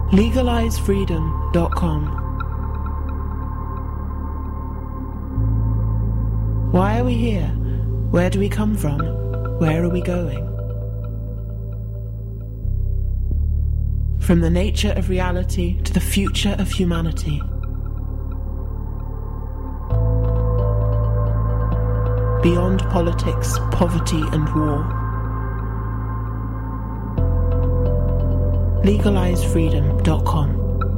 LegalizeFreedom.com. Why are we here? Where do we come from? Where are we going? From the nature of reality to the future of humanity. Beyond politics, poverty and war. LegalizeFreedom.com.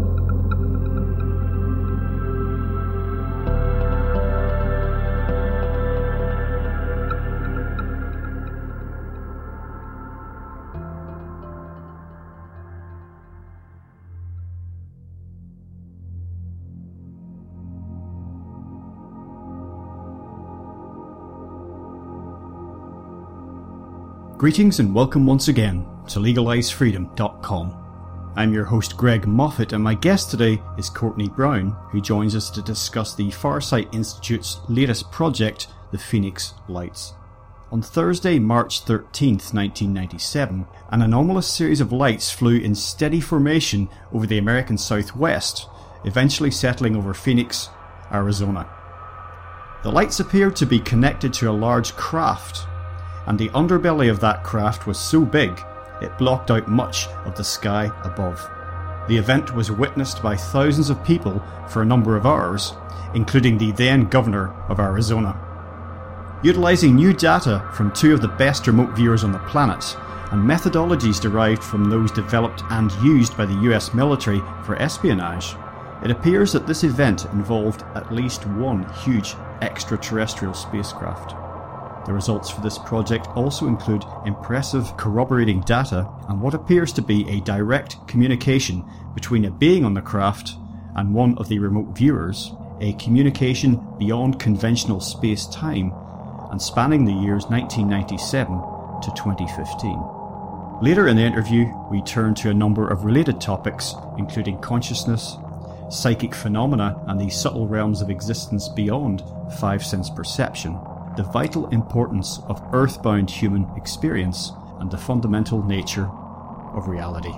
Greetings and welcome once again to LegalizeFreedom.com. I'm your host Greg Moffat, and my guest today is Courtney Brown, who joins us to discuss the Farsight Institute's latest project, the Phoenix Lights. On Thursday, March 13th, 1997, an anomalous series of lights flew in steady formation over the American Southwest, eventually settling over Phoenix, Arizona. The lights appeared to be connected to a large craft, and the underbelly of that craft was so big it blocked out much of the sky above. The event was witnessed by thousands of people for a number of hours, including the then Governor of Arizona. Utilising new data from two of the best remote viewers on the planet, and methodologies derived from those developed and used by the US military for espionage, it appears that this event involved at least one huge extraterrestrial spacecraft. The results for this project also include impressive corroborating data and what appears to be a direct communication between a being on the craft and one of the remote viewers, a communication beyond conventional space-time and spanning the years 1997 to 2015. Later in the interview, we turn to a number of related topics, including consciousness, psychic phenomena and the subtle realms of existence beyond five-sense perception, the vital importance of earthbound human experience, and the fundamental nature of reality.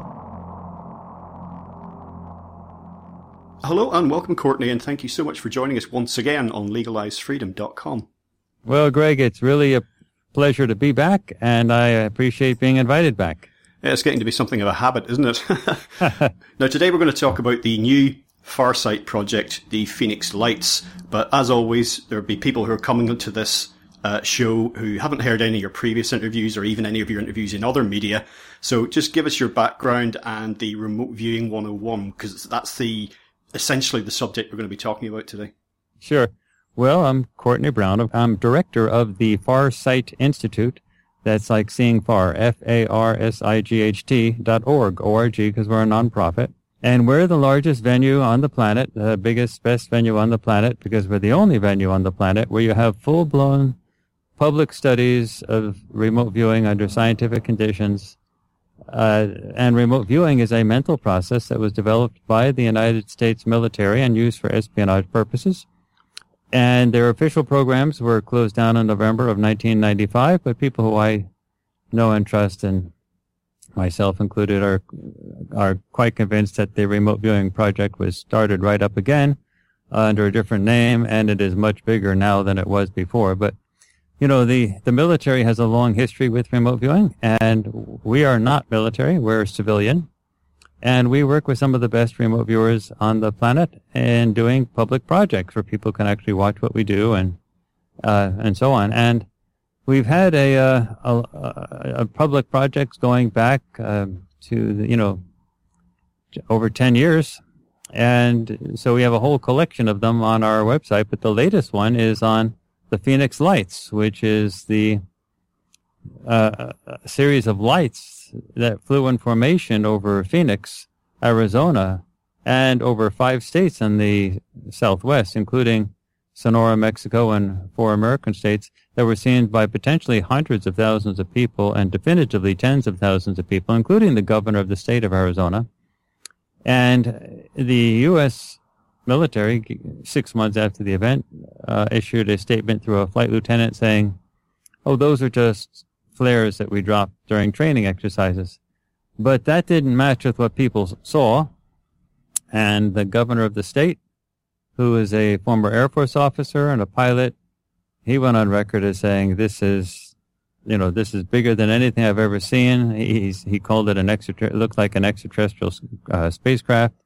Hello and welcome, Courtney, and thank you so much for joining us once again on LegalizeFreedom.com. Well, Greg, it's really a pleasure to be back, and I appreciate being invited back. Yeah, it's getting to be something of a habit, isn't it? Now, today we're going to talk about the new Farsight project, the Phoenix Lights, but as always, there'll be people who are coming into this show who haven't heard any of your previous interviews or even any of your interviews in other media. So just give us your background and the remote viewing 101, because that's essentially the subject we're going to be talking about today. Sure. Well, I'm Courtney Brown. I'm director of the Farsight Institute. That's like seeing far, FARSIGHT.org, O-R-G, because we're a nonprofit. And we're the largest venue on the planet, the biggest, best venue on the planet, because we're the only venue on the planet where you have full-blown public studies of remote viewing under scientific conditions. And remote viewing is a mental process that was developed by the United States military and used for espionage purposes. And their official programs were closed down in November of 1995, but people who I know and trust, and myself included, are quite convinced that the remote viewing project was started right up again under a different name, and it is much bigger now than it was before. But, you know, the military has a long history with remote viewing, and we are not military, we're civilian, and we work with some of the best remote viewers on the planet in doing public projects where people can actually watch what we do and so on. And we've had a public projects going back to over 10 years, and so we have a whole collection of them on our website. But the latest one is on the Phoenix Lights, which is the series of lights that flew in formation over Phoenix, Arizona, and over 5 states in the Southwest, including Sonora, Mexico, and 4 American states, that were seen by potentially hundreds of thousands of people and definitively tens of thousands of people, including the governor of the state of Arizona. And the U.S. military, 6 months after the event, issued a statement through a flight lieutenant saying, "Oh, those are just flares that we dropped during training exercises." But that didn't match with what people saw. And the governor of the state, who is a former Air Force officer and a pilot, he went on record as saying, this is bigger than anything I've ever seen. He called it it looked like an extraterrestrial spacecraft.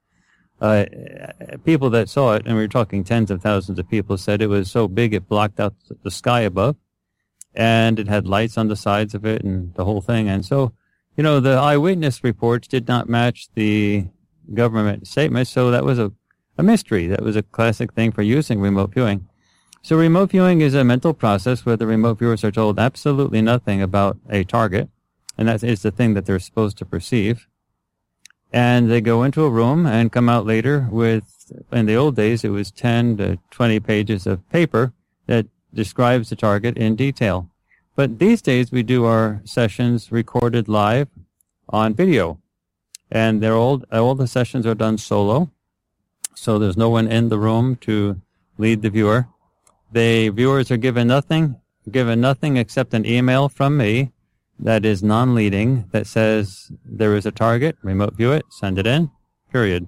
People that saw it, and we were talking tens of thousands of people, said it was so big it blocked out the sky above, and it had lights on the sides of it and the whole thing. And so, the eyewitness reports did not match the government statements, so that was a mystery. That was a classic thing for using remote viewing. So remote viewing is a mental process where the remote viewers are told absolutely nothing about a target, and that is the thing that they're supposed to perceive. And they go into a room and come out later with, in the old days, it was 10 to 20 pages of paper that describes the target in detail. But these days we do our sessions recorded live on video. And all the sessions are done solo. So there's no one in the room to lead the viewer. The viewers are given nothing except an email from me that is non-leading that says there is a target, remote view it, send it in, period.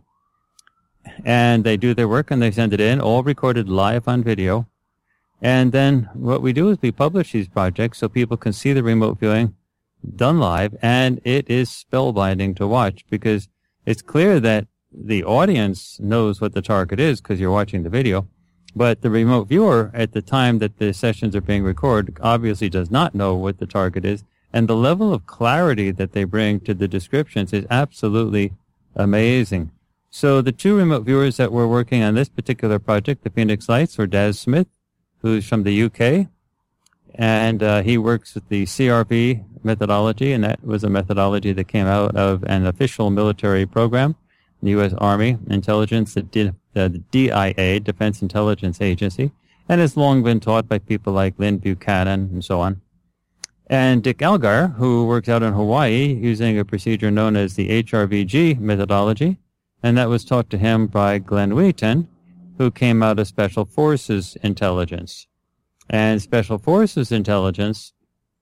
And they do their work and they send it in, all recorded live on video. And then what we do is we publish these projects so people can see the remote viewing done live, and it is spellbinding to watch because it's clear that the audience knows what the target is because you're watching the video. But the remote viewer, at the time that the sessions are being recorded, obviously does not know what the target is. And the level of clarity that they bring to the descriptions is absolutely amazing. So the two remote viewers that were working on this particular project, the Phoenix Lights, were Daz Smith, who's from the UK, and he works with the CRV methodology, and that was a methodology that came out of an official military program, the U.S. Army Intelligence, the DIA, Defense Intelligence Agency, and has long been taught by people like Lynn Buchanan and so on. And Dick Algar, who works out in Hawaii using a procedure known as the HRVG methodology, and that was taught to him by Glenn Wheaton, who came out of Special Forces Intelligence. And Special Forces Intelligence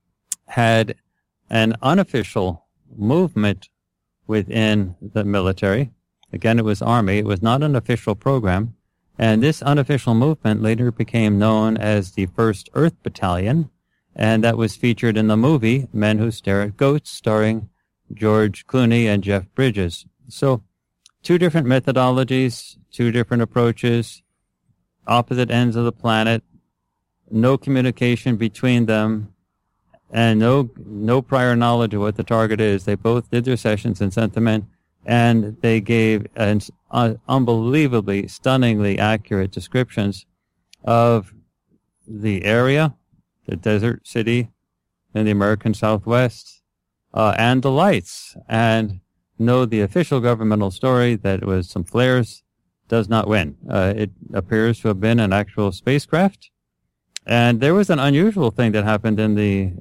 had an unofficial movement within the military. Again, it was Army. It was not an official program. And this unofficial movement later became known as the 1st Earth Battalion, and that was featured in the movie Men Who Stare at Goats, starring George Clooney and Jeff Bridges. So, two different methodologies, two different approaches, opposite ends of the planet, no communication between them, and no prior knowledge of what the target is. They both did their sessions and sent them in, and they gave unbelievably, stunningly accurate descriptions of the area, the desert city in the American Southwest, and the lights. And no, the official governmental story that it was some flares does not win. It appears to have been an actual spacecraft. And there was an unusual thing that happened in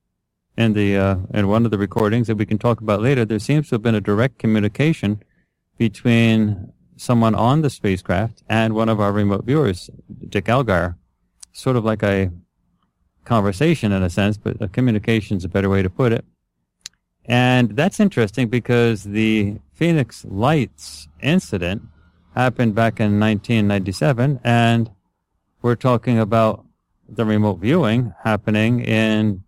one of the recordings that we can talk about later. There seems to have been a direct communication between someone on the spacecraft and one of our remote viewers, Dick Algar. Sort of like a conversation in a sense, but a communication is a better way to put it. And that's interesting because the Phoenix Lights incident happened back in 1997, and we're talking about the remote viewing happening in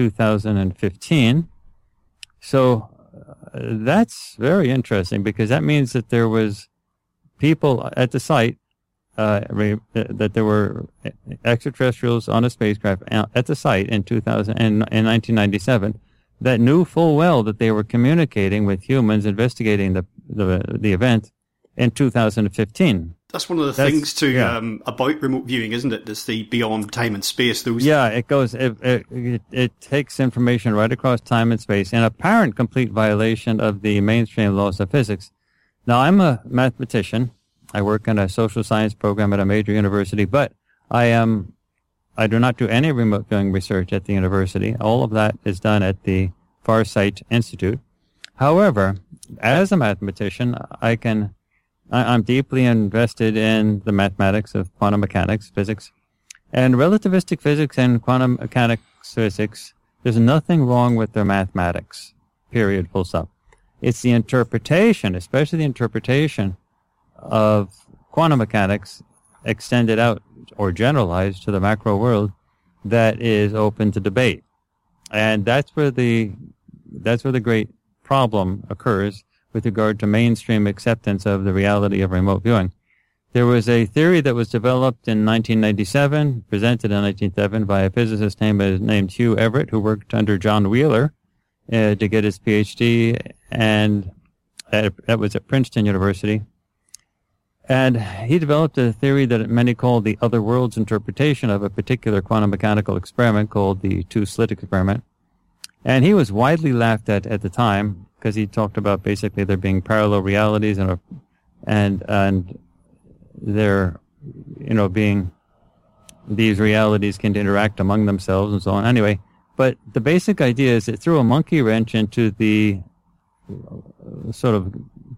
2015. So that's very interesting because that means that there was people at the site, that there were extraterrestrials on a spacecraft at the site in 1997 that knew full well that they were communicating with humans investigating the event in 2015. That's one of the things about remote viewing, isn't it? It's the beyond time and space. It goes. It takes information right across time and space, in apparent complete violation of the mainstream laws of physics. Now, I'm a mathematician. I work in a social science program at a major university, but I do not do any remote viewing research at the university. All of that is done at the Farsight Institute. However, as a mathematician, I'm deeply invested in the mathematics of quantum mechanics, physics, and relativistic physics and quantum mechanics physics. There's nothing wrong with their mathematics, period, full stop. It's the interpretation, especially the interpretation of quantum mechanics extended out or generalized to the macro world that is open to debate. And that's where the great problem occurs with regard to mainstream acceptance of the reality of remote viewing. There was a theory that was developed in 1997, presented in 1997 by a physicist named Hugh Everett, who worked under John Wheeler to get his PhD, and that was at Princeton University. And he developed a theory that many call the other worlds interpretation of a particular quantum mechanical experiment called the two-slit experiment. And he was widely laughed at the time because he talked about basically there being parallel realities and there, being these realities can interact among themselves and so on. Anyway, but the basic idea is it threw a monkey wrench into the sort of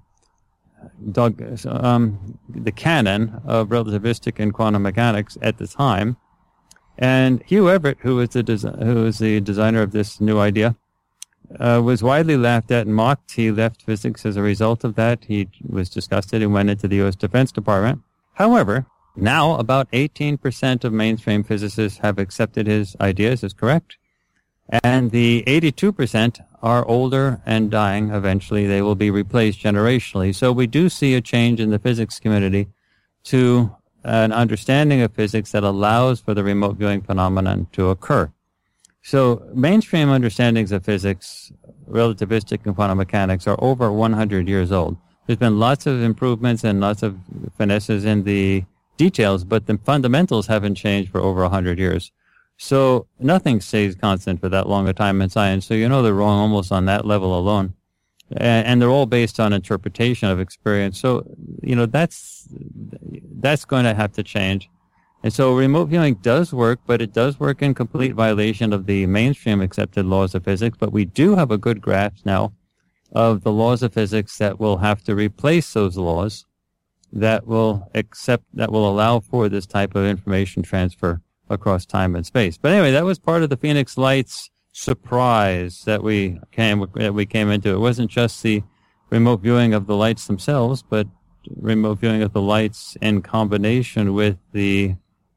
the canon of relativistic and quantum mechanics at the time. And Hugh Everett, who was the designer of this new idea, was widely laughed at and mocked. He left physics as a result of that. He was disgusted and went into the U.S. Defense Department. However, now about 18% of mainstream physicists have accepted his ideas as correct, and the 82% are older and dying. Eventually, they will be replaced generationally. So we do see a change in the physics community to an understanding of physics that allows for the remote viewing phenomenon to occur. So mainstream understandings of physics, relativistic and quantum mechanics, are over 100 years old. There's been lots of improvements and lots of finesses in the details, but the fundamentals haven't changed for over 100 years. So nothing stays constant for that long a time in science. So they're wrong almost on that level alone. And they're all based on interpretation of experience. So, that's going to have to change. And so remote viewing does work, but it does work in complete violation of the mainstream accepted laws of physics. But we do have a good grasp now of the laws of physics that will have to replace those laws that will allow for this type of information transfer across time and space. But anyway, that was part of the Phoenix Lights surprise that we came into. It wasn't just the remote viewing of the lights themselves, but remote viewing of the lights in combination with the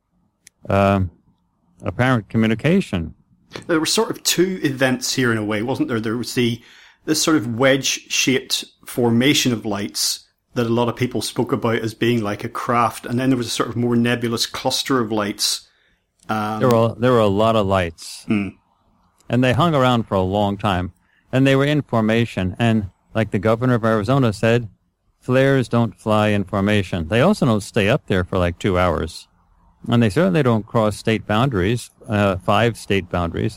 apparent communication. There were sort of two events here in a way, wasn't there? There was this sort of wedge-shaped formation of lights that a lot of people spoke about as being like a craft, and then there was a sort of more nebulous cluster of lights. There were a lot of lights, and they hung around for a long time, and they were in formation. And like the governor of Arizona said, flares don't fly in formation. They also don't stay up there for like 2 hours, and they certainly don't cross state boundaries, 5 state boundaries.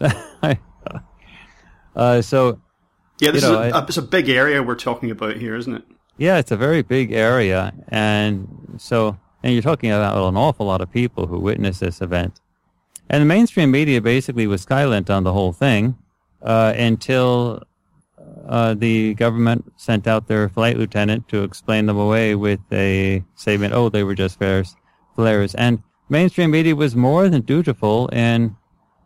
So yeah, it's a big area we're talking about here, isn't it? Yeah, it's a very big area, and you're talking about an awful lot of people who witnessed this event. And the mainstream media basically was silent on the whole thing until the government sent out their flight lieutenant to explain them away with a statement, they were just flares. And mainstream media was more than dutiful in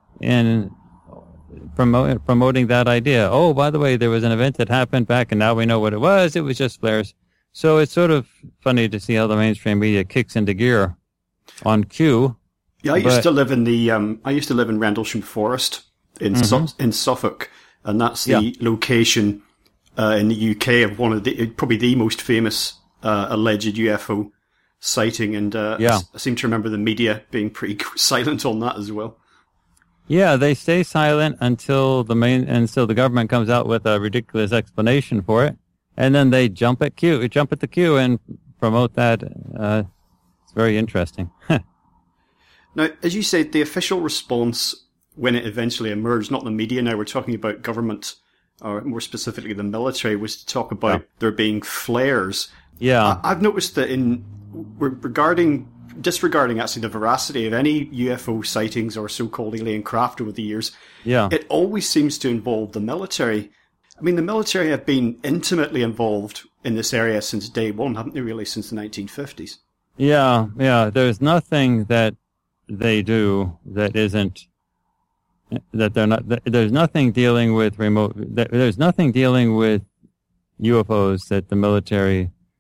promoting that idea. Oh, by the way, there was an event that happened back, and now we know what it was. It was just flares. So it's sort of funny to see how the mainstream media kicks into gear on cue. Yeah, I used to live in Rendlesham Forest in Suffolk, and that's the location in the UK of one of probably the most famous alleged UFO sighting. And I seem to remember the media being pretty silent on that as well. Yeah, they stay silent until the government comes out with a ridiculous explanation for it, and then they jump at the queue and promote that. It's very interesting. Now, as you said, the official response when it eventually emerged, not the media now, we're talking about government, or more specifically the military, was to talk about there being flares. Yeah. I've noticed that disregarding actually the veracity of any UFO sightings or so-called alien craft over the years, it always seems to involve the military. I mean, the military have been intimately involved in this area since day one, haven't they, really, since the 1950s? Yeah. There's nothing that they do that isn't, that they're not, there's nothing dealing with there's nothing dealing with UFOs that the military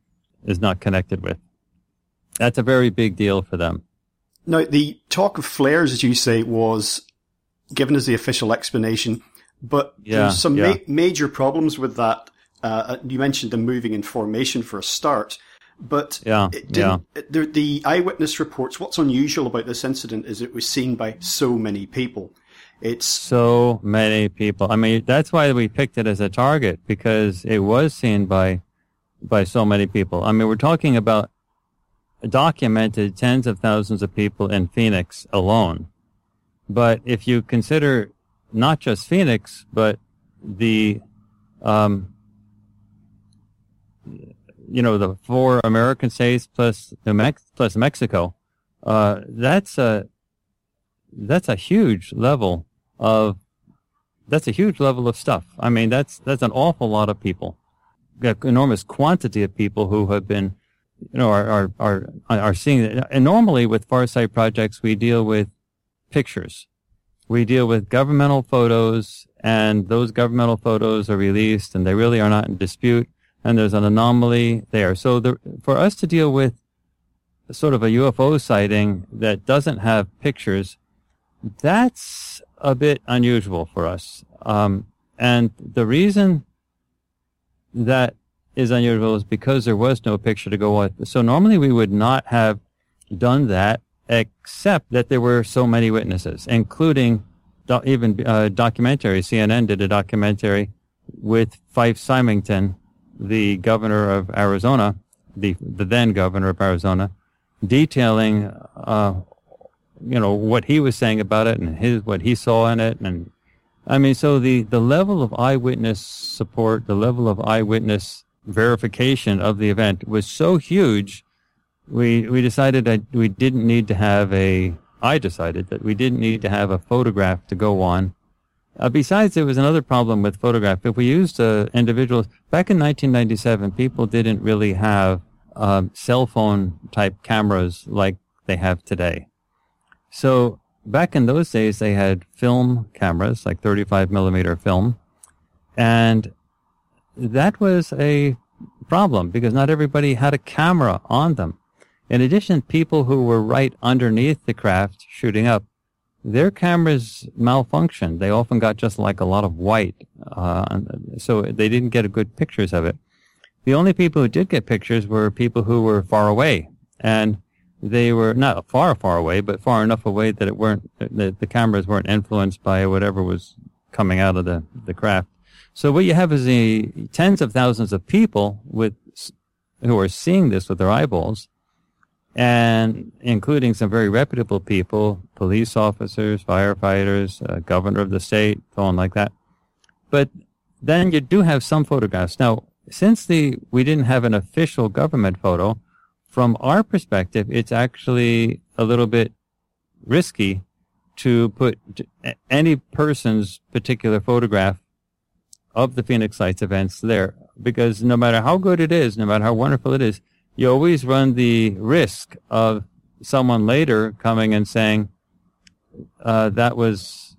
is not connected with. That's a very big deal for them. Now, the talk of flares, as you say, was given as the official explanation, but there's some major problems with that. You mentioned the moving in formation for a start, but the eyewitness reports, what's unusual about this incident is it was seen by so many people. It's so many people. I mean, that's why we picked it as a target, because it was seen by so many people. I mean, we're talking about documented tens of thousands of people in Phoenix alone. But if you consider not just Phoenix, but the, the 4 American states plus Mexico, that's a huge level of stuff. I mean, that's an awful lot of people. Got enormous quantity of people who have been, are seeing it. And normally with Farsight projects, we deal with pictures. We deal with governmental photos, and those governmental photos are released, and they really are not in dispute, and there's an anomaly there. So for us to deal with sort of a UFO sighting that doesn't have pictures, that's a bit unusual for us. And the reason that is unusual is because there was no picture to go with. So normally we would not have done that, except that there were so many witnesses, including even documentary. CNN did a documentary with Fife Symington, the governor of Arizona, the then governor of Arizona, detailing, what he was saying about it and what he saw in it. And I mean, so the level of eyewitness support, the level of eyewitness verification of the event was so huge. We decided that we didn't need to have I decided that we didn't need to have a photograph to go on. Besides, there was another problem with photograph. If we used individuals, back in 1997, people didn't really have cell phone type cameras like they have today. So back in those days, they had film cameras, like 35 millimeter film. And that was a problem because not everybody had a camera on them. In addition, people who were right underneath the craft shooting up, their cameras malfunctioned. They often got just like a lot of white, so they didn't get good pictures of it. The only people who did get pictures were people who were far away, and they were not far away, but far enough away that the cameras weren't influenced by whatever was coming out of the craft. So what you have is the tens of thousands of people who are seeing this with their eyeballs, and including some very reputable people, police officers, firefighters, governor of the state, so on like that. But then you do have some photographs. Now, since we didn't have an official government photo, from our perspective, it's actually a little bit risky to put any person's particular photograph of the Phoenix Lights events there, because no matter how good it is, no matter how wonderful it is, you always run the risk of someone later coming and saying, that was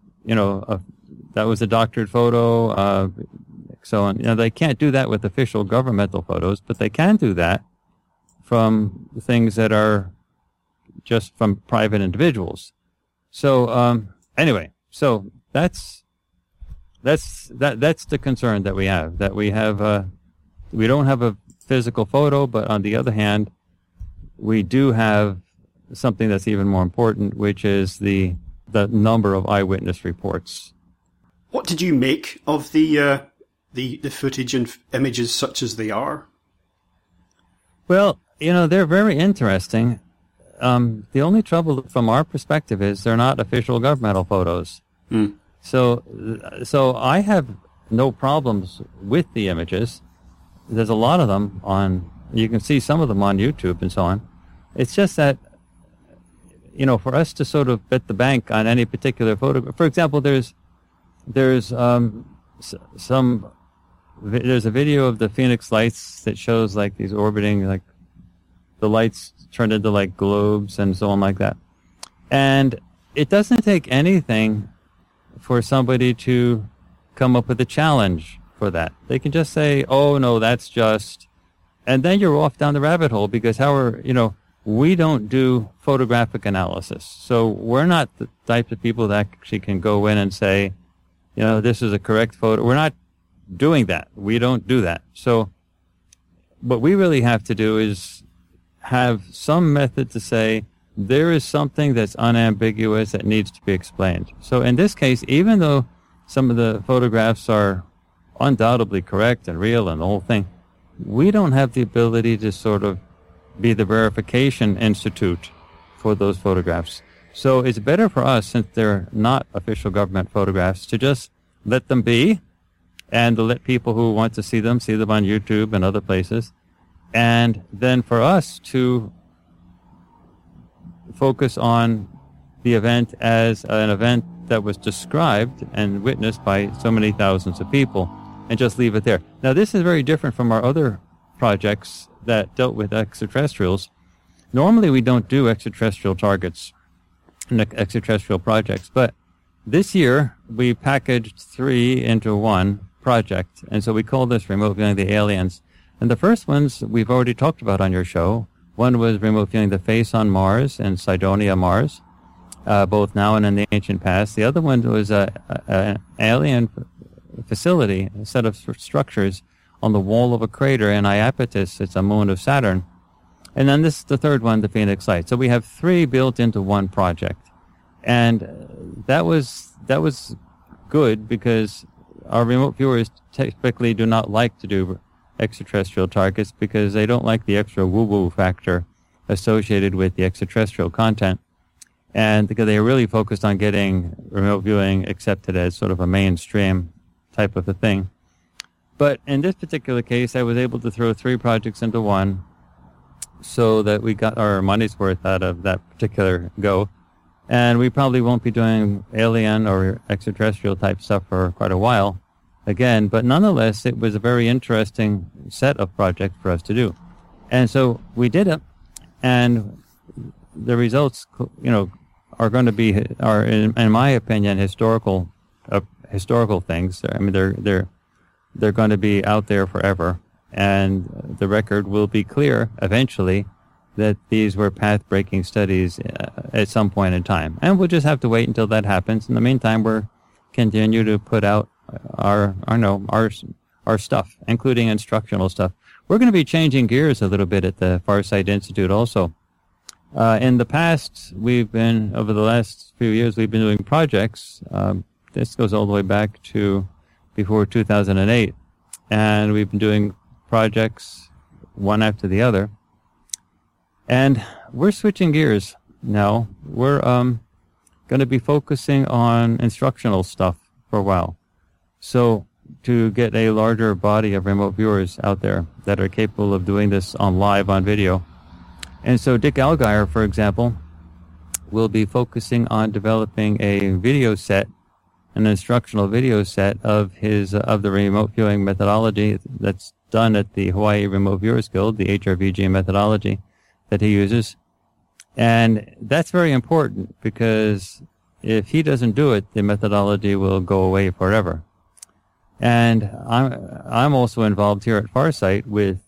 a doctored photo, so on. They can't do that with official governmental photos, but they can do that from things that are just from private individuals. So, anyway, so that's the concern that we have, that we don't have a physical photo, but on the other hand, we do have something that's even more important, which is the number of eyewitness reports. What did you make of the footage and images such as they are? Well, they're very interesting. The only trouble from our perspective is they're not official governmental photos. Mm. So I have no problems with the images. There's a lot of them you can see some of them on YouTube and so on. It's just that, for us to sort of bet the bank on any particular photo, for example, there's a video of the Phoenix Lights that shows like these orbiting, like the lights turned into like globes and so on like that. And it doesn't take anything for somebody to come up with a challenge for that. They can just say, oh no, that's just And then you're off down the rabbit hole because we don't do photographic analysis. So we're not the type of people that actually can go in and say, this is a correct photo. We're not doing that. We don't do that. So what we really have to do is have some method to say there is something that's unambiguous that needs to be explained. So in this case, even though some of the photographs are undoubtedly correct and real and the whole thing, we don't have the ability to sort of be the verification institute for those photographs. So it's better for us, since they're not official government photographs, to just let them be and to let people who want to see them on YouTube and other places. And then for us to focus on the event as an event that was described and witnessed by so many thousands of people and just leave it there. Now, this is very different from our other projects that dealt with extraterrestrials. Normally, we don't do extraterrestrial targets and extraterrestrial projects, but this year we packaged 3 into one project, and so we call this Remote Viewing the Aliens. And the first ones we've already talked about on your show. One was Remote Viewing the Face on Mars and Cydonia Mars, both now and in the ancient past. The other one was an alien facility, a set of structures on the wall of a crater in Iapetus. It's a moon of Saturn. And then this is the third one, the Phoenix Light. So we have 3 built into one project. And that was good because our remote viewers typically do not like to do extraterrestrial targets because they don't like the extra woo-woo factor associated with the extraterrestrial content. And because they are really focused on getting remote viewing accepted as sort of a mainstream type of a thing. But in this particular case, I was able to throw 3 projects into one so that we got our money's worth out of that particular go. And we probably won't be doing alien or extraterrestrial type stuff for quite a while again, but nonetheless, it was a very interesting set of projects for us to do. And so we did it, and the results, are going to be, in my opinion, historical things. I mean, they're going to be out there forever, and the record will be clear eventually that these were path-breaking studies at some point in time. And we'll just have to wait until that happens. In the meantime, we're continue to put out our stuff, including instructional stuff. We're going to be changing gears a little bit at the Farsight Institute also. In the past, over the last few years, we've been doing projects. This goes all the way back to before 2008. And we've been doing projects one after the other. And we're switching gears now. We're going to be focusing on instructional stuff for a while. So to get a larger body of remote viewers out there that are capable of doing this on video. And so Dick Allgaier, for example, will be focusing on developing a video set, an instructional video set of the remote viewing methodology that's done at the Hawaii Remote Viewers Guild, the HRVG methodology that he uses. And that's very important because if he doesn't do it, the methodology will go away forever. And I'm also involved here at Farsight with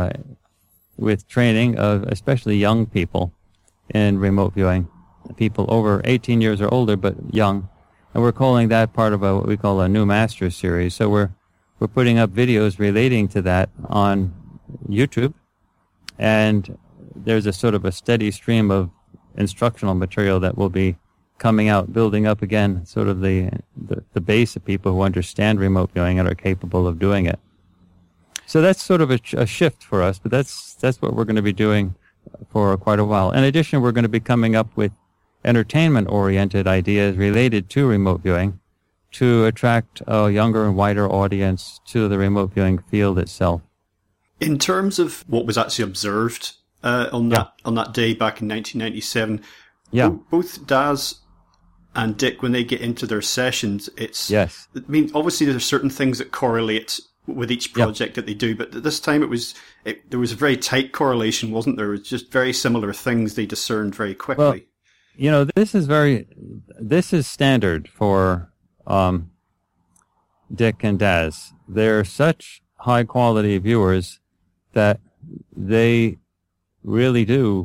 training of especially young people in remote viewing, people over 18 years or older, but young. And we're calling that part of what we call a New Masters series. So we're putting up videos relating to that on YouTube, and there's a sort of a steady stream of instructional material that will be coming out, building up again sort of the base of people who understand remote viewing and are capable of doing it. So that's sort of a shift for us, but that's what we're going to be doing for quite a while. In addition, we're going to be coming up with entertainment-oriented ideas related to remote viewing to attract a younger and wider audience to the remote viewing field itself. In terms of what was actually observed on that day back in 1997, both Daz and Dick, when they get into their sessions, I mean, obviously there's certain things that correlate with each project that they do, but this time there was a very tight correlation, wasn't there? It was just very similar things they discerned very quickly. Well, this is standard for Dick and Daz. They're such high quality viewers that they really do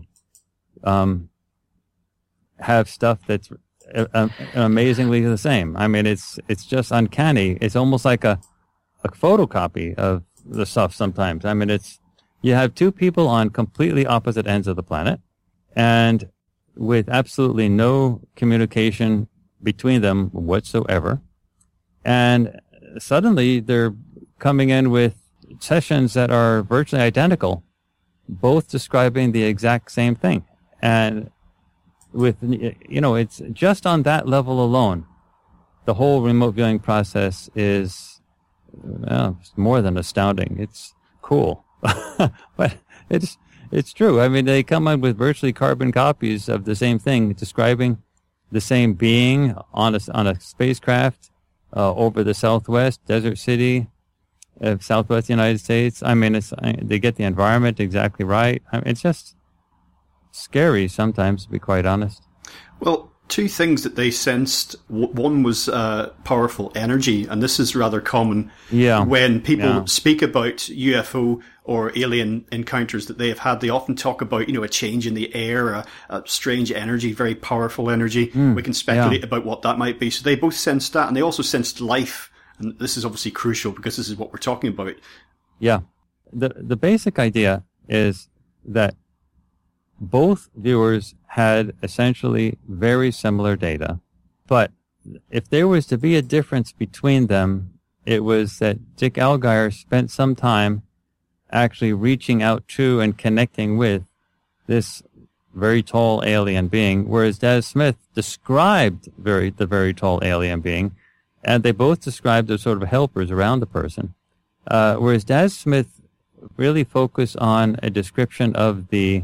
have stuff that's amazingly the same. I mean, it's just uncanny. It's almost like a photocopy of the stuff sometimes. I mean, you have two people on completely opposite ends of the planet, and with absolutely no communication between them whatsoever. And suddenly they're coming in with sessions that are virtually identical, both describing the exact same thing. And with, it's just on that level alone, the whole remote viewing process is more than astounding. It's cool. But it's true. I mean, they come up with virtually carbon copies of the same thing, describing the same being on a spacecraft over the Southwest desert city of Southwest United States. I mean, they get the environment exactly right. I mean, it's just scary sometimes, to be quite honest. Well, two things that they sensed. One was powerful energy, and this is rather common when people speak about UFO or alien encounters that they have had. They often talk about, a change in the air, a strange energy, very powerful energy. We can speculate about what that might be. So they both sensed that, and they also sensed life. And this is obviously crucial because this is what we're talking about. Yeah. The basic idea is that both viewers had essentially very similar data, but if there was to be a difference between them, it was that Dick Allgaier spent some time actually reaching out to and connecting with this very tall alien being, whereas Des Smith described the very tall alien being, and they both described as sort of helpers around the person, whereas Des Smith really focused on a description of the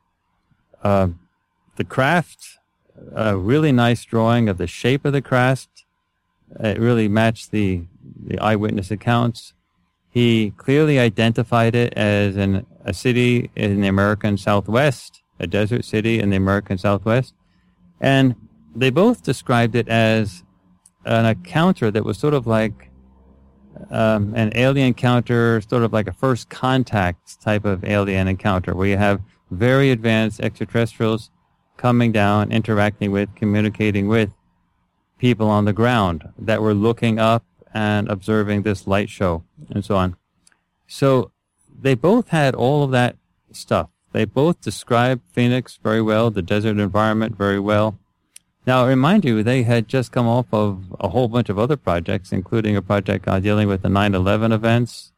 craft, a really nice drawing of the shape of the craft. It really matched the eyewitness accounts. He clearly identified it as a city in the American Southwest, a desert city in the American Southwest. And they both described it as an encounter that was sort of like an alien encounter, sort of like a first contact type of alien encounter, where you have very advanced extraterrestrials coming down, interacting with, communicating with people on the ground that were looking up and observing this light show and so on. So they both had all of that stuff. They both described Phoenix very well, the desert environment very well. Now, remind you, they had just come off of a whole bunch of other projects, including a project dealing with the 9/11 events,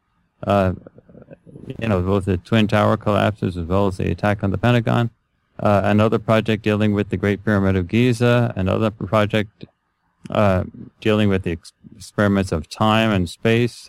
both the Twin Tower collapses as well as the attack on the Pentagon, another project dealing with the Great Pyramid of Giza, another project dealing with the experiments of time and space.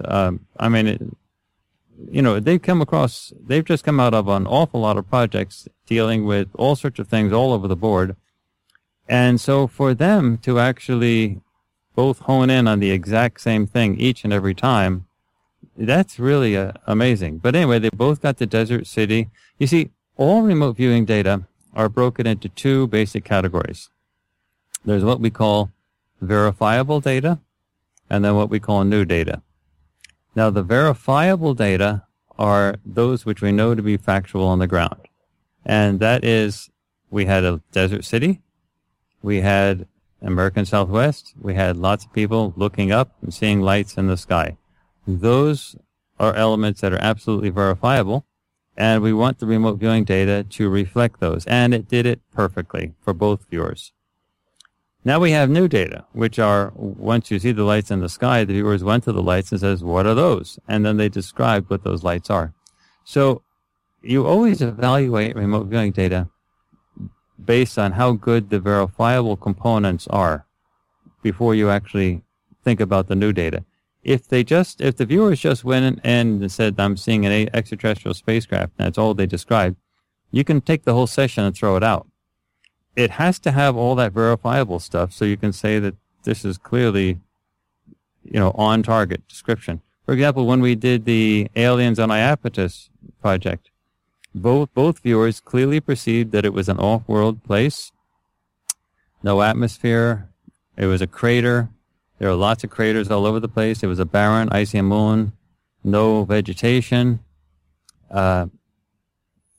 They've just come out of an awful lot of projects dealing with all sorts of things all over the board. And so for them to actually both hone in on the exact same thing each and every time, that's really amazing. But anyway, they both got the desert city. You see, all remote viewing data are broken into two basic categories. There's what we call verifiable data, and then what we call new data. Now, the verifiable data are those which we know to be factual on the ground. And that is, we had a desert city, we had American Southwest, we had lots of people looking up and seeing lights in the sky. Those are elements that are absolutely verifiable, and we want the remote viewing data to reflect those. And it did it perfectly for both viewers. Now we have new data, which are, once you see the lights in the sky, the viewers went to the lights and says, what are those? And then they described what those lights are. So you always evaluate remote viewing data based on how good the verifiable components are before you actually think about the new data. If the viewers just went in and said, I'm seeing an extraterrestrial spacecraft, and that's all they described, you can take the whole session and throw it out. It has to have all that verifiable stuff so you can say that this is clearly, on target description. For example, when we did the Aliens on Iapetus project, both viewers clearly perceived that it was an off-world place, no atmosphere, it was a crater, there were lots of craters all over the place, it was a barren, icy moon, no vegetation,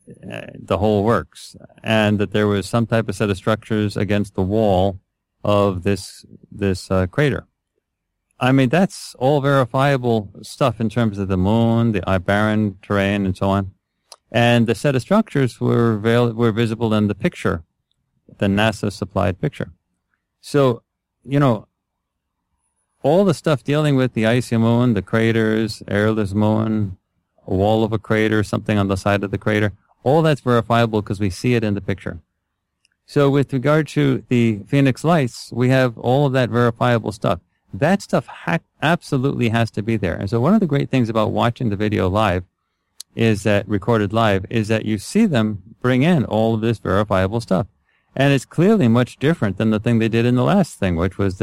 the whole works, and that there was some type of set of structures against the wall of this crater. I mean, that's all verifiable stuff in terms of the moon, the barren terrain, and so on. And the set of structures were visible in the picture, the NASA supplied picture. So, all the stuff dealing with the icy moon, the craters, airless moon, a wall of a crater, something on the side of the crater, all that's verifiable because we see it in the picture. So with regard to the Phoenix Lights, we have all of that verifiable stuff. That stuff absolutely has to be there. And so one of the great things about watching the video live recorded live, is that you see them bring in all of this verifiable stuff. And it's clearly much different than the thing they did in the last thing, which was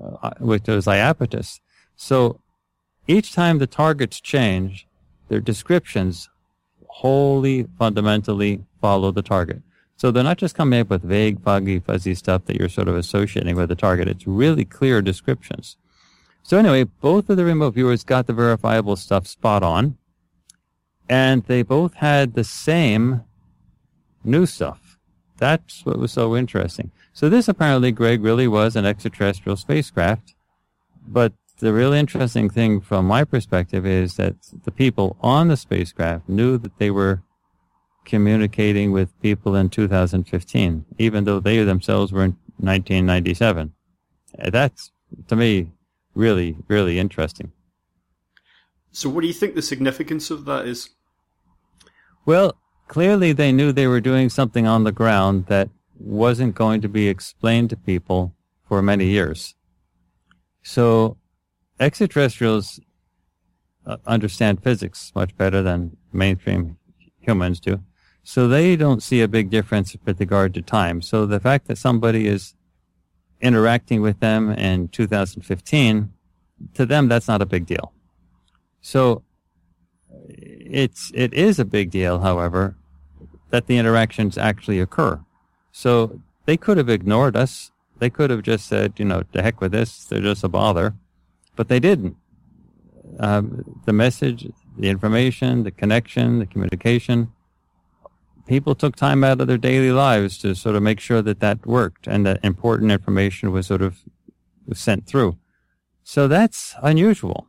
Iapetus. So each time the targets change, their descriptions wholly fundamentally follow the target. So they're not just coming up with vague, foggy, fuzzy stuff that you're sort of associating with the target. It's really clear descriptions. So anyway, both of the remote viewers got the verifiable stuff spot on, and they both had the same new stuff. That's what was so interesting. So this apparently, Greg, really was an extraterrestrial spacecraft. But the real interesting thing from my perspective is that the people on the spacecraft knew that they were communicating with people in 2015, even though they themselves were in 1997. That's, to me, really, really interesting. So what do you think the significance of that is? Well, clearly they knew they were doing something on the ground that wasn't going to be explained to people for many years. So extraterrestrials understand physics much better than mainstream humans do. So they don't see a big difference with regard to time. So the fact that somebody is interacting with them in 2015, to them, that's not a big deal. So it is a big deal, however, that the interactions actually occur. So they could have ignored us. They could have just said, to heck with this, they're just a bother. But they didn't. The message, the information, the connection, the communication, people took time out of their daily lives to sort of make sure that worked and that important information was sort of sent through. So that's unusual.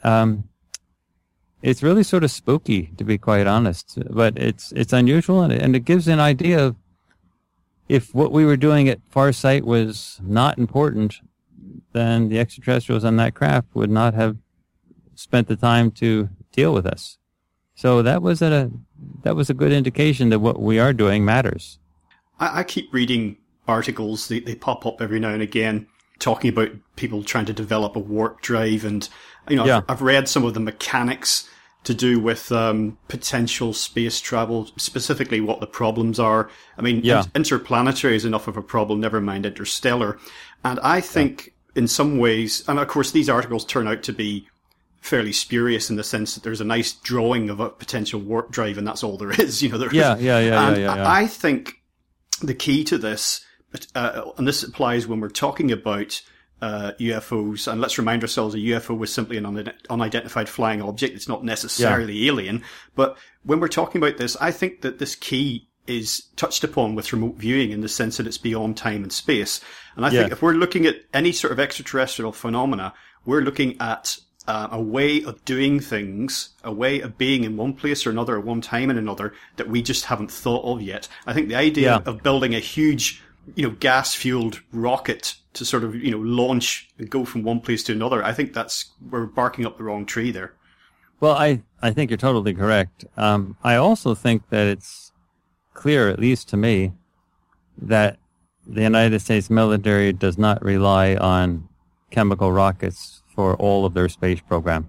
It's really sort of spooky, to be quite honest, but it's unusual, and it gives an idea of if what we were doing at Farsight was not important, then the extraterrestrials on that craft would not have spent the time to deal with us. So that was a good indication that what we are doing matters. I keep reading articles, they pop up every now and again, talking about people trying to develop a warp drive, and I've read some of the mechanics to do with potential space travel, specifically what the problems are. I mean, interplanetary is enough of a problem, never mind interstellar. And I think in some ways, and of course these articles turn out to be fairly spurious in the sense that there's a nice drawing of a potential warp drive and that's all there is. I think the key to this, and this applies when we're talking about UFOs, and let's remind ourselves a UFO was simply an unidentified flying object. It's not necessarily alien. But when we're talking about this, I think that this key is touched upon with remote viewing in the sense that it's beyond time and space. And I think if we're looking at any sort of extraterrestrial phenomena, we're looking at a way of doing things, a way of being in one place or another at one time and another that we just haven't thought of yet. I think the idea of building a huge, gas-fueled rocket to sort of, launch and go from one place to another, I think we're barking up the wrong tree there. Well, I think you're totally correct. I also think that it's clear, at least to me, that the United States military does not rely on chemical rockets for all of their space program.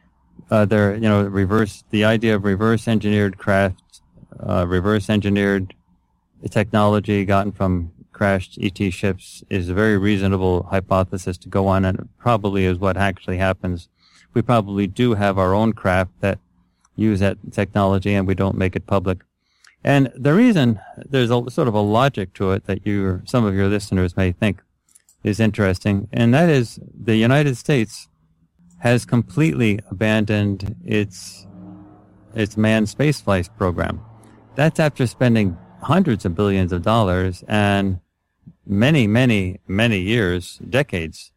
The idea of reverse engineered craft, reverse engineered technology gotten from crashed ET ships is a very reasonable hypothesis to go on, and it probably is what actually happens. We probably do have our own craft that use that technology, and we don't make it public. And the reason there's a sort of a logic to it that some of your listeners may think is interesting, and that is the United States has completely abandoned its manned spaceflight program. That's after spending hundreds of billions of dollars and many, many, many years, decades,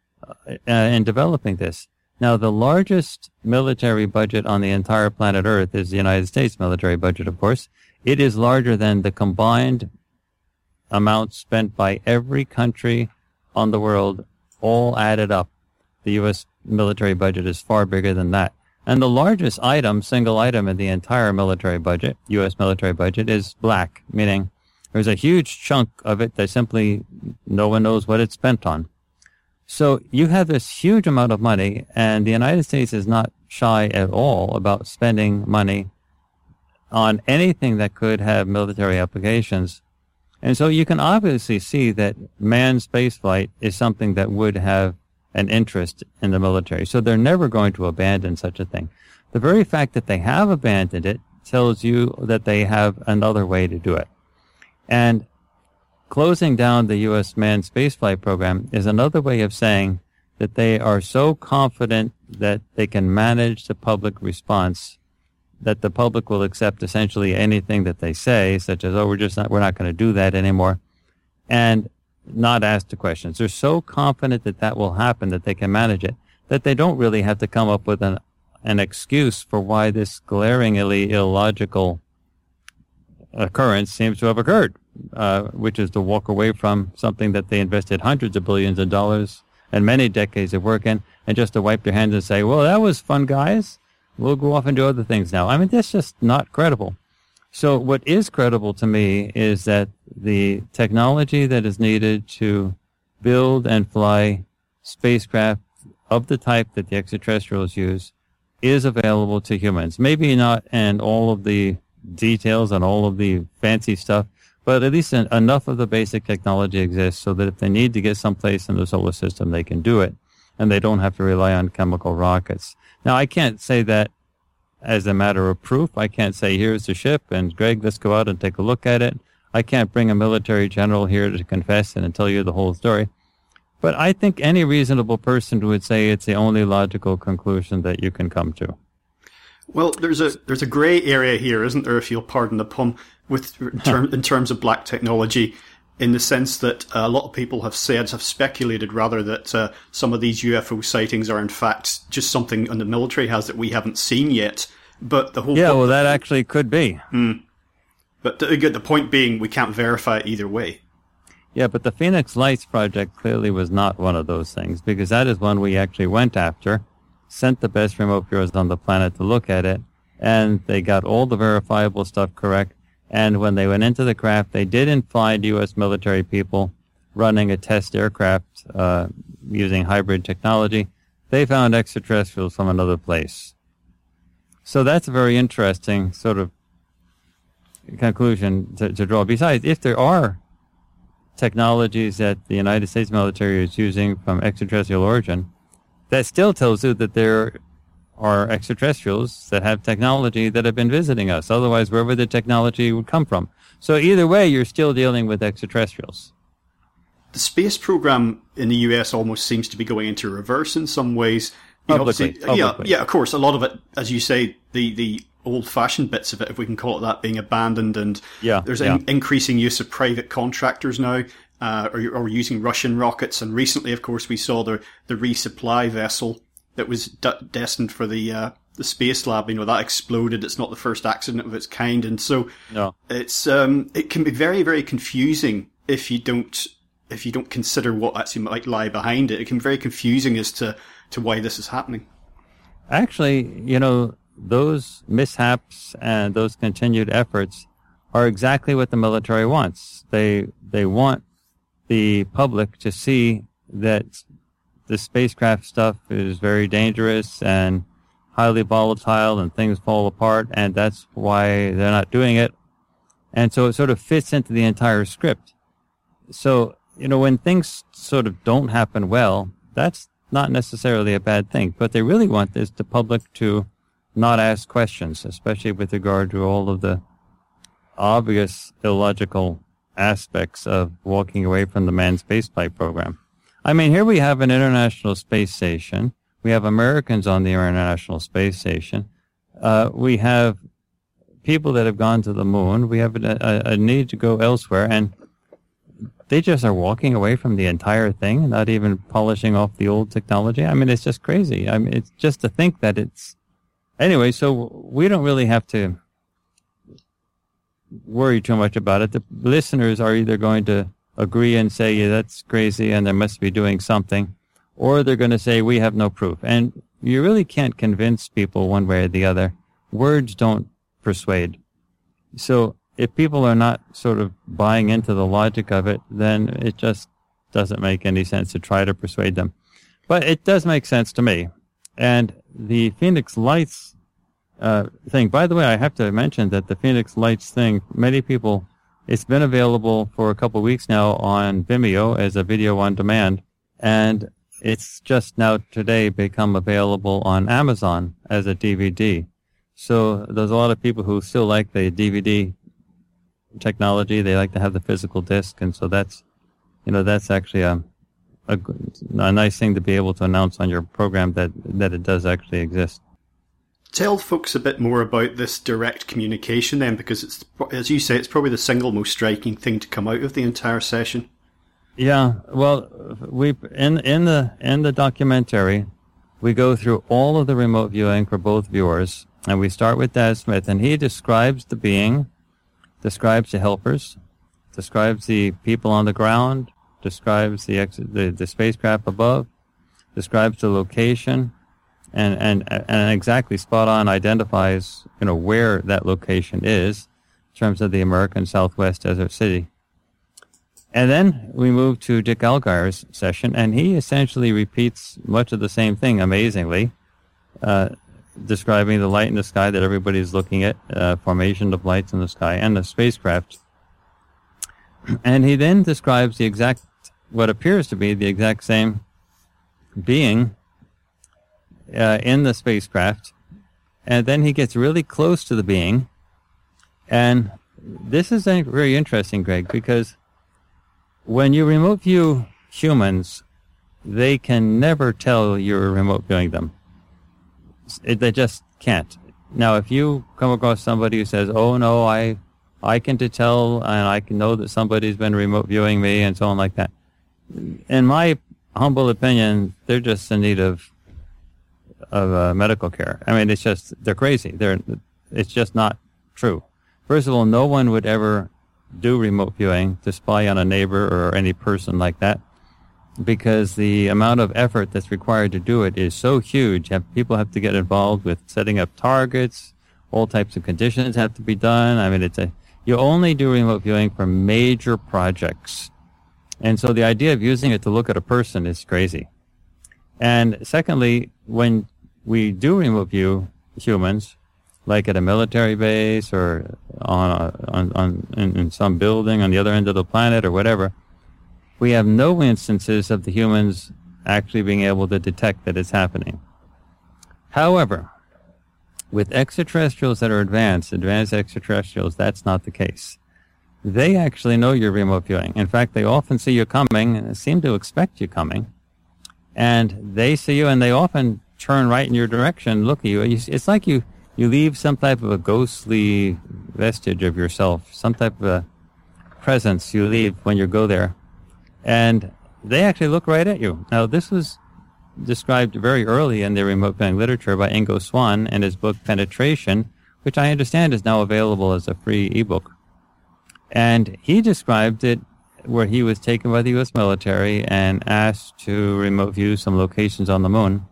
in developing this. Now, the largest military budget on the entire planet Earth is the United States military budget, of course. It is larger than the combined amount spent by every country on the world, all added up. The U.S. military budget is far bigger than that. And the largest item, single item in the entire military budget, U.S. military budget, is black, meaning there's a huge chunk of it that simply no one knows what it's spent on. So you have this huge amount of money, and the United States is not shy at all about spending money on anything that could have military applications. And so you can obviously see that manned spaceflight is something that would have an interest in the military. So they're never going to abandon such a thing. The very fact that they have abandoned it tells you that they have another way to do it. And closing down the U.S. manned spaceflight program is another way of saying that they are so confident that they can manage the public response that the public will accept essentially anything that they say, such as, we're not going to do that anymore, and not ask the questions. They're so confident that that will happen, that they can manage it, that they don't really have to come up with an excuse for why this glaringly illogical occurrence seems to have occurred, which is to walk away from something that they invested hundreds of billions of dollars and many decades of work in, and just to wipe their hands and say, well, that was fun, guys. We'll go off and do other things now. I mean, that's just not credible. So what is credible to me is that the technology that is needed to build and fly spacecraft of the type that the extraterrestrials use is available to humans. Maybe not in all of the details and all of the fancy stuff, but at least enough of the basic technology exists so that if they need to get someplace in the solar system, they can do it, and they don't have to rely on chemical rockets. Now, I can't say that as a matter of proof. I can't say, here's the ship, and Greg, let's go out and take a look at it. I can't bring a military general here to confess and tell you the whole story. But I think any reasonable person would say it's the only logical conclusion that you can come to. Well, there's a grey area here, isn't there, if you'll pardon the pun, in terms of black technology, in the sense that a lot of people have speculated rather, that some of these UFO sightings are in fact just something the military has that we haven't seen yet. But the whole that actually could be. But the point being, we can't verify it either way. Yeah, but the Phoenix Lights project clearly was not one of those things, because that is one we actually went after, sent the best remote viewers on the planet to look at it, and they got all the verifiable stuff correct. And when they went into the craft, they did find U.S. military people running a test aircraft using hybrid technology. They found extraterrestrials from another place. So that's a very interesting sort of conclusion to draw. Besides, if there are technologies that the United States military is using from extraterrestrial origin, that still tells you that there are extraterrestrials that have technology that have been visiting us. Otherwise, where would the technology would come from? So either way, you're still dealing with extraterrestrials. The space program in the US almost seems to be going into reverse in some ways. Publicly. Yeah, of course. A lot of it, as you say, the old-fashioned bits of it, if we can call it that, being abandoned, and there's increasing use of private contractors now, or using Russian rockets. And recently, of course, we saw the resupply vessel that was destined for the space lab. That exploded. It's not the first accident of its kind, and so it's it can be very, very confusing if you don't consider what actually might lie behind it. It can be very confusing as to why this is happening. Actually, those mishaps and those continued efforts are exactly what the military wants. They want the public to see that the spacecraft stuff is very dangerous and highly volatile and things fall apart, and that's why they're not doing it. And so it sort of fits into the entire script. So, when things sort of don't happen well, that's not necessarily a bad thing. But they really want is the public to not ask questions, especially with regard to all of the obvious illogical aspects of walking away from the manned spaceflight program. I mean, here we have an International Space Station. We have Americans on the International Space Station. We have people that have gone to the moon. We have a need to go elsewhere, and they just are walking away from the entire thing, not even polishing off the old technology. I mean, it's just crazy. I mean, it's just to think that it's... Anyway, so we don't really have to worry too much about it. The listeners are either going to agree and say, yeah, that's crazy and they must be doing something, or they're going to say, we have no proof. And you really can't convince people one way or the other. Words don't persuade. So if people are not sort of buying into the logic of it, then it just doesn't make any sense to try to persuade them. But it does make sense to me. And the Phoenix Lights thing, by the way, I have to mention that the Phoenix Lights thing, many people, it's been available for a couple of weeks now on Vimeo as a video on demand, and it's just now today become available on Amazon as a DVD. So there's a lot of people who still like the DVD technology. They like to have the physical disc, and so that's actually a nice thing to be able to announce on your program that it does actually exist. Tell folks a bit more about this direct communication then, because it's, as you say, it's probably the single most striking thing to come out of the entire session. Yeah, well, we in the documentary, we go through all of the remote viewing for both viewers, and we start with Daz Smith, and he describes the being, describes the helpers, describes the people on the ground, describes the spacecraft above, describes the location, and exactly spot on identifies where that location is in terms of the American Southwest Desert City. And then we move to Dick Algire's session, and he essentially repeats much of the same thing, amazingly, describing the light in the sky that everybody's looking at, formation of lights in the sky, and the spacecraft. And he then describes what appears to be the exact same being in the spacecraft, and then he gets really close to the being. And this is very interesting, Greg, because when you remote view humans, they can never tell you're remote viewing them. They just can't. Now, if you come across somebody who says, oh no, I can tell and I can know that somebody's been remote viewing me and so on like that, in my humble opinion, they're just in need of medical care. I mean, they're crazy. It's just not true. First of all, no one would ever do remote viewing to spy on a neighbor or any person like that, because the amount of effort that's required to do it is so huge. People have to get involved with setting up targets. All types of conditions have to be done. I mean, you only do remote viewing for major projects. And so the idea of using it to look at a person is crazy. And secondly, when we do remote view humans, like at a military base or in some building on the other end of the planet or whatever, we have no instances of the humans actually being able to detect that it's happening. However, with extraterrestrials that are advanced extraterrestrials, that's not the case. They actually know you're remote viewing. In fact, they often see you coming and seem to expect you coming. And they see you, and they often turn right in your direction, look at you. It's like you leave some type of a ghostly vestige of yourself, some type of a presence you leave when you go there. And they actually look right at you. Now, this was described very early in the remote viewing literature by Ingo Swann in his book Penetration, which I understand is now available as a free ebook. And he described it where he was taken by the U.S. military and asked to remote view some locations on the moon.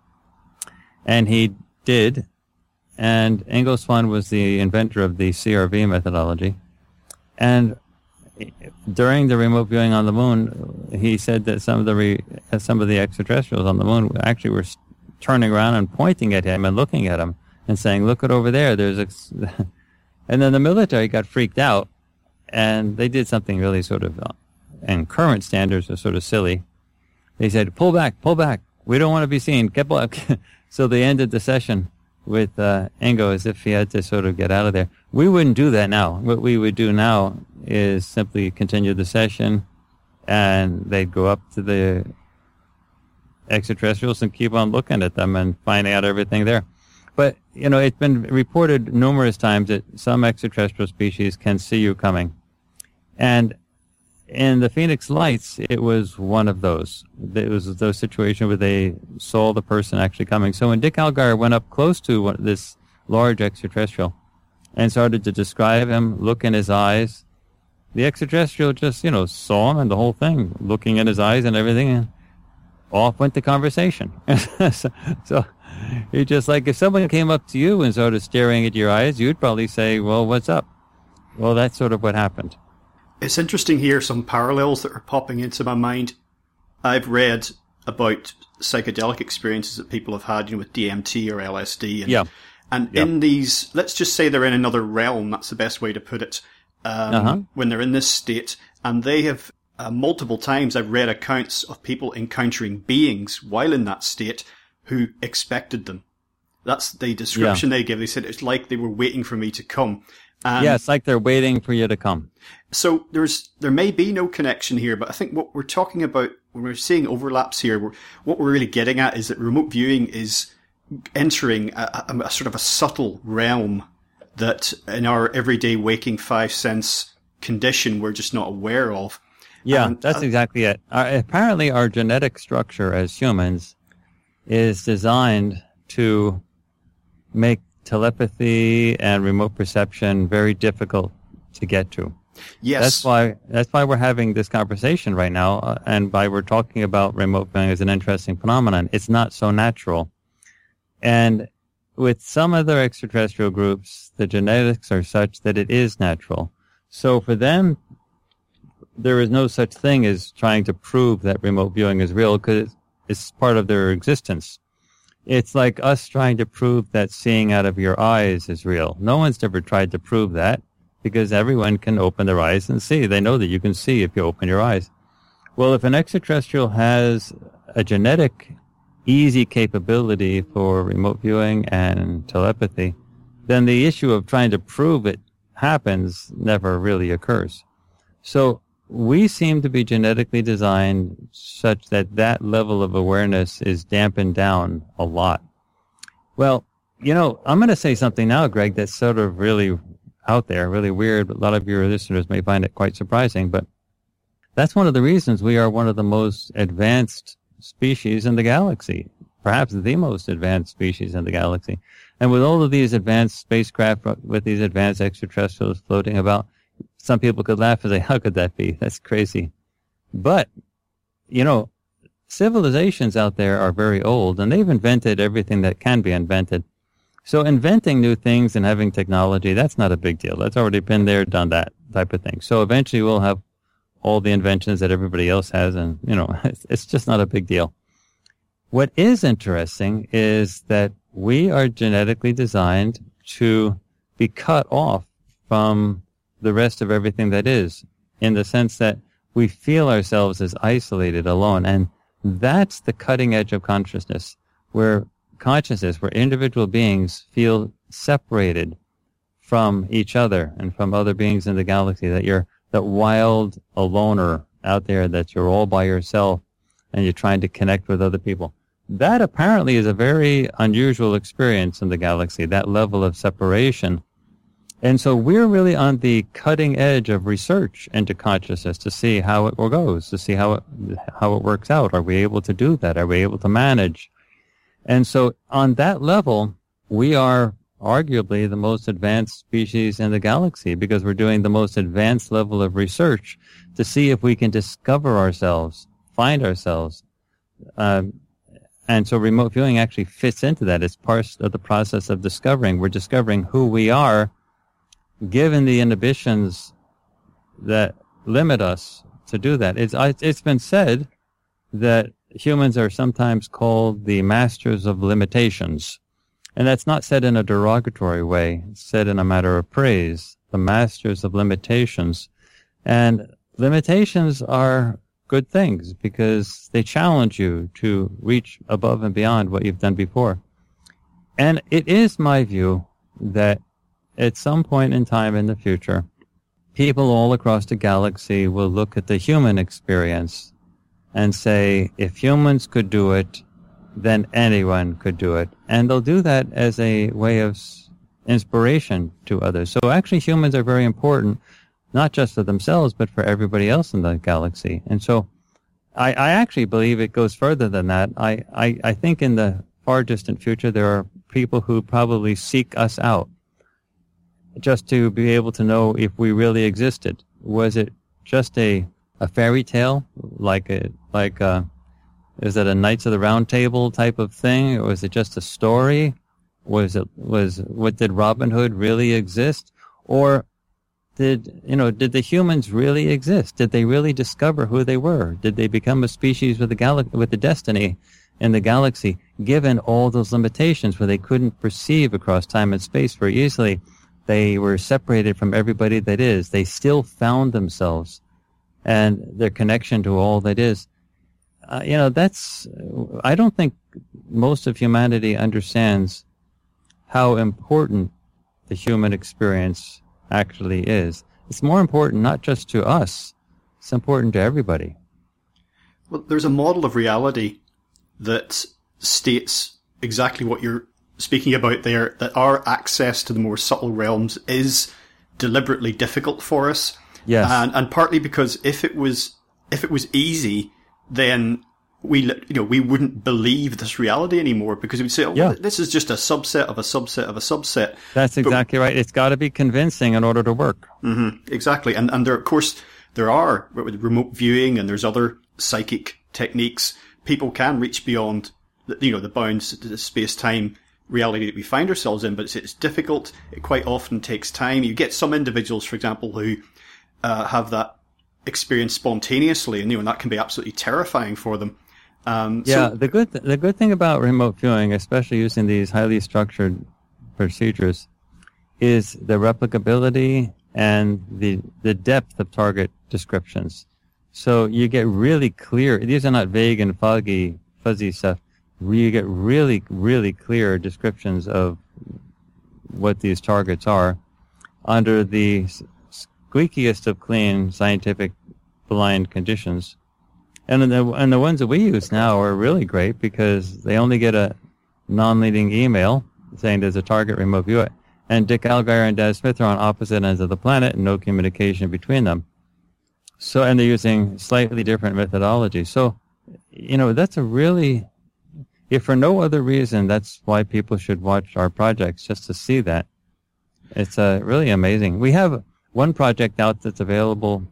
And he did. And Ingo Swann was the inventor of the CRV methodology. And during the remote viewing on the moon, he said that some of the extraterrestrials on the moon actually were turning around and pointing at him and looking at him and saying, look at over there. And then the military got freaked out, and they did something really sort of, in current standards, are sort of silly. They said, pull back. We don't want to be seen. Get back. So they ended the session with Ingo as if he had to sort of get out of there. We wouldn't do that now. What we would do now is simply continue the session, and they'd go up to the extraterrestrials and keep on looking at them and finding out everything there. But, it's been reported numerous times that some extraterrestrial species can see you coming. And in the Phoenix Lights, it was one of those. It was those situations where they saw the person actually coming. So when Dick Algar went up close to this large extraterrestrial and started to describe him, look in his eyes, the extraterrestrial just, saw him and the whole thing, looking in his eyes and everything, and off went the conversation. So it's just like if someone came up to you and started staring at your eyes, you'd probably say, well, what's up? Well, that's sort of what happened. It's interesting here, some parallels that are popping into my mind. I've read about psychedelic experiences that people have had, with DMT or LSD. And in these, let's just say they're in another realm, that's the best way to put it, when they're in this state. And they have, multiple times, I've read accounts of people encountering beings while in that state who expected them. That's the description they give. They said it's like they were waiting for me to come. It's like they're waiting for you to come. So there may be no connection here, but I think what we're talking about when we're seeing overlaps here, what we're really getting at is that remote viewing is entering a sort of a subtle realm that in our everyday waking five sense condition we're just not aware of. Yeah, that's exactly it. Apparently our genetic structure as humans is designed to make telepathy and remote perception very difficult to get to. Yes. That's why we're having this conversation right now, and why we're talking about remote viewing as an interesting phenomenon. It's not so natural. And with some other extraterrestrial groups, the genetics are such that it is natural. So for them, there is no such thing as trying to prove that remote viewing is real, because it's part of their existence. It's like us trying to prove that seeing out of your eyes is real. No one's ever tried to prove that, because everyone can open their eyes and see. They know that you can see if you open your eyes. Well, if an extraterrestrial has a genetic, easy capability for remote viewing and telepathy, then the issue of trying to prove it happens never really occurs. So we seem to be genetically designed such that that level of awareness is dampened down a lot. Well, I'm going to say something now, Greg, that's sort of really out there, really weird, but a lot of your listeners may find it quite surprising, but that's one of the reasons we are one of the most advanced species in the galaxy, perhaps the most advanced species in the galaxy. And with all of these advanced spacecraft, with these advanced extraterrestrials floating about, some people could laugh and say, how could that be? That's crazy. But, civilizations out there are very old, and they've invented everything that can be invented. So inventing new things and having technology, that's not a big deal. That's already been there, done that type of thing. So eventually we'll have all the inventions that everybody else has, and, it's just not a big deal. What is interesting is that we are genetically designed to be cut off from the rest of everything that is, in the sense that we feel ourselves as isolated, alone. And that's the cutting edge of consciousness, where individual beings feel separated from each other and from other beings in the galaxy, that you're that wild aloner out there, that you're all by yourself and you're trying to connect with other people. That apparently is a very unusual experience in the galaxy, that level of separation. And so we're really on the cutting edge of research into consciousness to see how it goes, to see how it works out. Are we able to do that? Are we able to manage? And so on that level, we are arguably the most advanced species in the galaxy, because we're doing the most advanced level of research to see if we can discover ourselves, find ourselves. And so remote viewing actually fits into that. It's part of the process of discovering. We're discovering who we are, given the inhibitions that limit us to do that. It's been said that humans are sometimes called the masters of limitations. And that's not said in a derogatory way. It's said in a matter of praise, the masters of limitations. And limitations are good things because they challenge you to reach above and beyond what you've done before. And it is my view that at some point in time in the future, people all across the galaxy will look at the human experience and say, if humans could do it, then anyone could do it. And they'll do that as a way of inspiration to others. So actually humans are very important, not just for themselves, but for everybody else in the galaxy. And so I actually believe it goes further than that. I think in the far distant future, there are people who probably seek us out just to be able to know if we really existed. Was it just a fairy tale, is it a Knights of the Round Table type of thing, or was it just a story? Did Robin Hood really exist, or did the humans really exist? Did they really discover who they were? Did they become a species with the destiny in the galaxy, given all those limitations where they couldn't perceive across time and space very easily? They were separated from everybody that is. They still found themselves and their connection to all that is. I don't think most of humanity understands how important the human experience actually is. It's more important not just to us, it's important to everybody. Well, there's a model of reality that states exactly what you're speaking about there, that our access to the more subtle realms is deliberately difficult for us. Yes. And partly because if it was easy, then we wouldn't believe this reality anymore, because we'd say, this is just a subset of a subset of a subset. That's exactly right. It's got to be convincing in order to work. Mm-hmm, exactly. And there, of course, there are, with remote viewing and there's other psychic techniques, people can reach beyond the bounds of the space-time reality that we find ourselves in, but it's difficult. It quite often takes time. You get some individuals, for example, who have that experience spontaneously, and that can be absolutely terrifying for them. The good thing about remote viewing, especially using these highly structured procedures, is the replicability and the depth of target descriptions. So you get really clear. These are not vague and fuzzy stuff. You get really, really clear descriptions of what these targets are under the squeakiest of clean scientific blind conditions. And the ones that we use now are really great because they only get a non-leading email saying there's a target, remote view it. And Dick Allgaier and Daz Smith are on opposite ends of the planet and no communication between them. So, and they're using slightly different methodology. So, that's a really, if for no other reason, that's why people should watch our projects, just to see that. It's really amazing. We have one project out that's available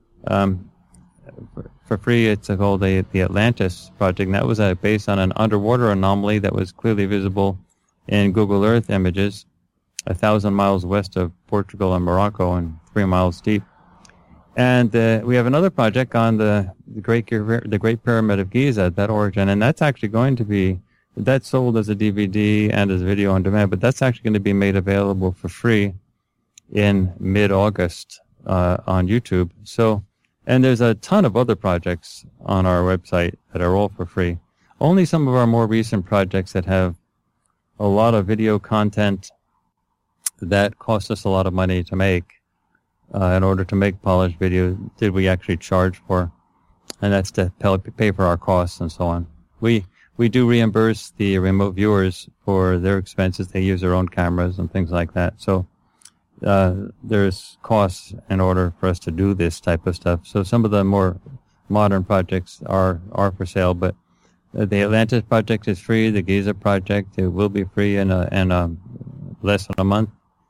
for free. It's called the Atlantis Project, and that was based on an underwater anomaly that was clearly visible in Google Earth images 1,000 miles west of Portugal and Morocco and 3 miles deep. And we have another project on the Great Pyramid of Giza, that origin, and that's actually going to be, that's sold as a DVD and as video on demand, but that's actually going to be made available for free in mid-August on YouTube. So, and there's a ton of other projects on our website that are all for free. Only some of our more recent projects that have a lot of video content that cost us a lot of money to make. In order to make polished video, did we actually charge for, and that's to pay for our costs and so on. We do reimburse the remote viewers for their expenses. They use their own cameras and things like that. So there's costs in order for us to do this type of stuff. So some of the more modern projects are for sale, but the Atlantis project is free. The Giza project, it will be free in less than a month,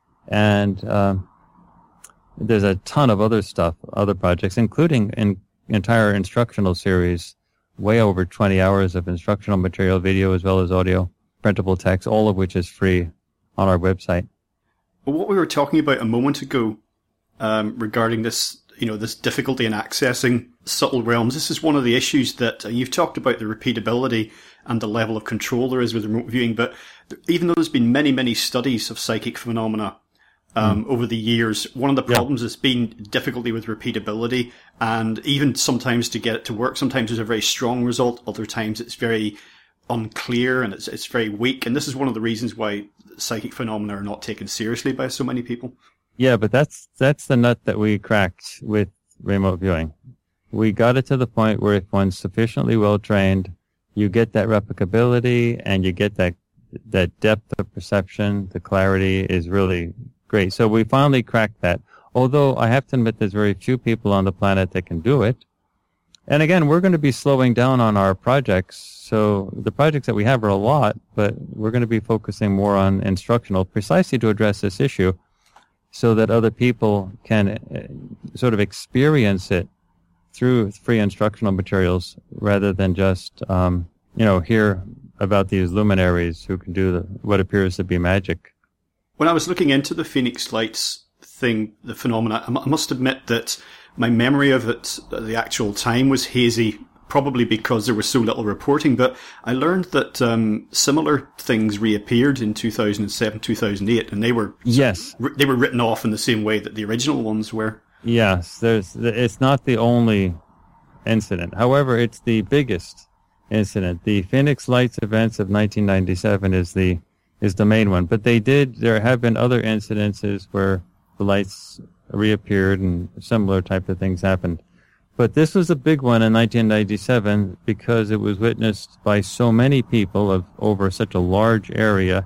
and there's a ton of other stuff, other projects, including an entire instructional series, way over 20 hours of instructional material, video as well as audio, printable text, all of which is free on our website. Well, what we were talking about a moment ago regarding this, this difficulty in accessing subtle realms, this is one of the issues that you've talked about, the repeatability and the level of control there is with remote viewing. But even though there's been many, many studies of psychic phenomena over the years, one of the problems has been difficulty with repeatability, and even sometimes to get it to work. Sometimes there's a very strong result, other times it's very unclear and it's very weak. And this is one of the reasons why psychic phenomena are not taken seriously by so many people. Yeah, but that's the nut that we cracked with remote viewing. We got it to the point where if one's sufficiently well trained, you get that replicability and you get that depth of perception. The clarity is really great. So we finally cracked that. Although I have to admit there's very few people on the planet that can do it. And again, we're going to be slowing down on our projects. So the projects that we have are a lot, but we're going to be focusing more on instructional precisely to address this issue so that other people can sort of experience it through free instructional materials rather than just, hear about these luminaries who can do what appears to be magic. When I was looking into the Phoenix Lights thing, the phenomena, I must admit that my memory of it at the actual time was hazy, probably because there was so little reporting, but I learned that similar things reappeared in 2007, 2008, and they were written off in the same way that the original ones were. Yes, it's not the only incident. However, it's the biggest incident. The Phoenix Lights events of 1997 is the main one, but there have been other incidences where the lights reappeared and similar type of things happened. But this was a big one in 1997 because it was witnessed by so many people over such a large area.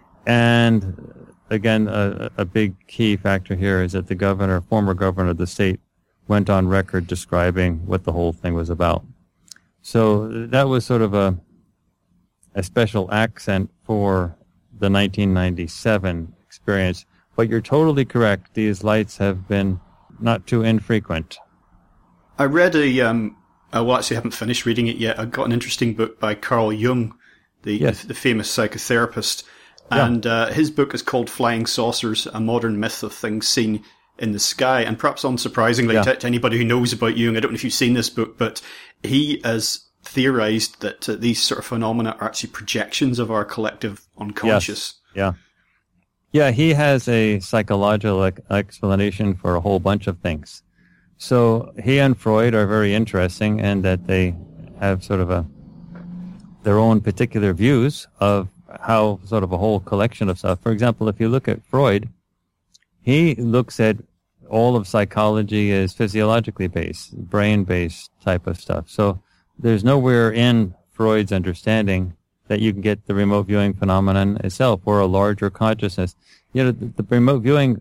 And again, a big key factor here is that the former governor of the state went on record describing what the whole thing was about. So that was sort of a special accent for the 1997 experience. But you're totally correct. These lights have been not too infrequent. I read actually I haven't finished reading it yet. I got an interesting book by Carl Jung, the famous psychotherapist. And his book is called Flying Saucers, A Modern Myth of Things Seen in the Sky. And perhaps unsurprisingly to anybody who knows about Jung, I don't know if you've seen this book, but he has theorized that these sort of phenomena are actually projections of our collective unconscious. Yes. Yeah, he has a psychological explanation for a whole bunch of things. So he and Freud are very interesting in that they have sort of their own particular views of how sort of a whole collection of stuff. For example, if you look at Freud, he looks at all of psychology as physiologically based, brain-based type of stuff. So there's nowhere in Freud's understanding that you can get the remote viewing phenomenon itself or a larger consciousness. The remote viewing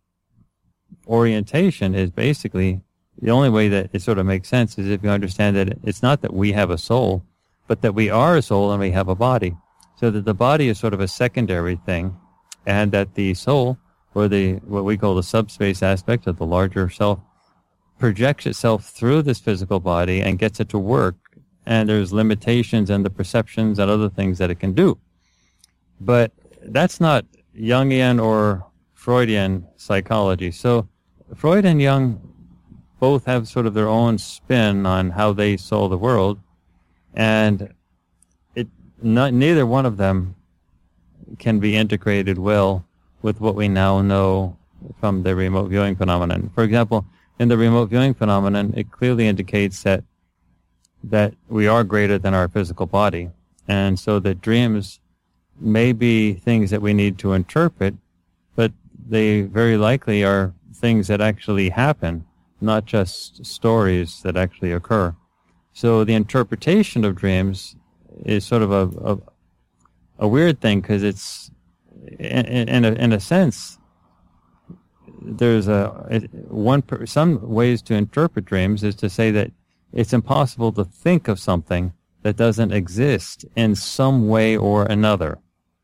orientation is basically the only way that it sort of makes sense is if you understand that it's not that we have a soul, but that we are a soul and we have a body. So that the body is sort of a secondary thing, and that the soul, or what we call the subspace aspect of the larger self, projects itself through this physical body and gets it to work. And there's limitations and the perceptions and other things that it can do. But that's not Jungian or Freudian psychology. So Freud and Jung both have sort of their own spin on how they saw the world, and neither one of them can be integrated well with what we now know from the remote viewing phenomenon. For example, in the remote viewing phenomenon, it clearly indicates that we are greater than our physical body. And so that dreams may be things that we need to interpret, but they very likely are things that actually happen, not just stories that actually occur. So the interpretation of dreams is sort of a weird thing because it's, in a sense, there's some ways to interpret dreams is to say that it's impossible to think of something that doesn't exist in some way or another.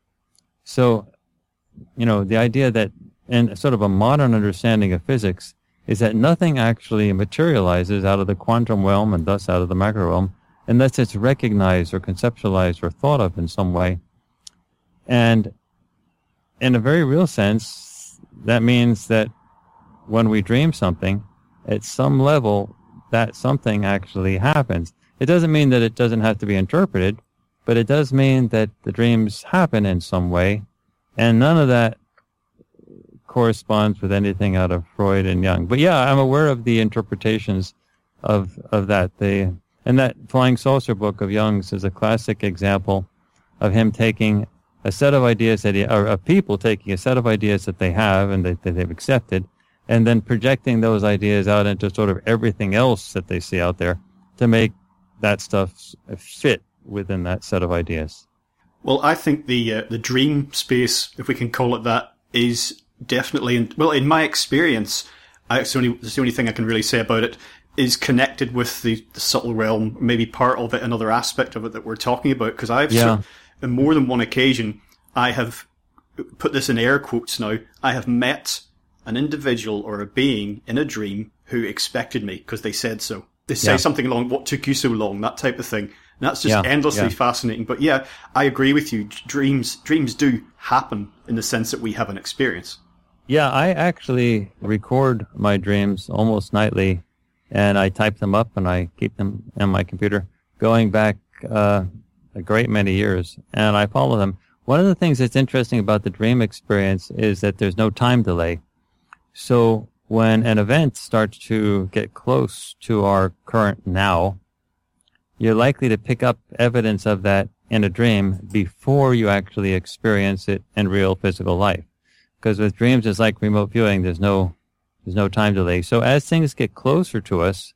So, the idea that in sort of a modern understanding of physics is that nothing actually materializes out of the quantum realm and thus out of the macro realm unless it's recognized or conceptualized or thought of in some way. And in a very real sense, that means that when we dream something, at some level, that something actually happens. It doesn't mean that it doesn't have to be interpreted, but it does mean that the dreams happen in some way, and none of that corresponds with anything out of Freud and Jung. But yeah, I'm aware of the interpretations of that. And that Flying Saucer book of Jung's is a classic example of him taking a set of ideas of people taking a set of ideas that they have and that they've accepted, and then projecting those ideas out into sort of everything else that they see out there to make that stuff fit within that set of ideas. Well, I think the dream space, if we can call it that, is definitely, in my experience, that's the only thing I can really say about it, is connected with the subtle realm, maybe part of it, another aspect of it that we're talking about. Because on more than one occasion, I have, put this in air quotes now, I have met an individual or a being in a dream who expected me because they said so. They say something along, what took you so long, that type of thing. And that's just endlessly fascinating. But yeah, I agree with you. Dreams do happen in the sense that we have an experience. Yeah, I actually record my dreams almost nightly, and I type them up and I keep them on my computer going back a great many years, and I follow them. One of the things that's interesting about the dream experience is that there's no time delay. So when an event starts to get close to our current now, you're likely to pick up evidence of that in a dream before you actually experience it in real physical life. Because with dreams, it's like remote viewing. There's no time delay. So as things get closer to us,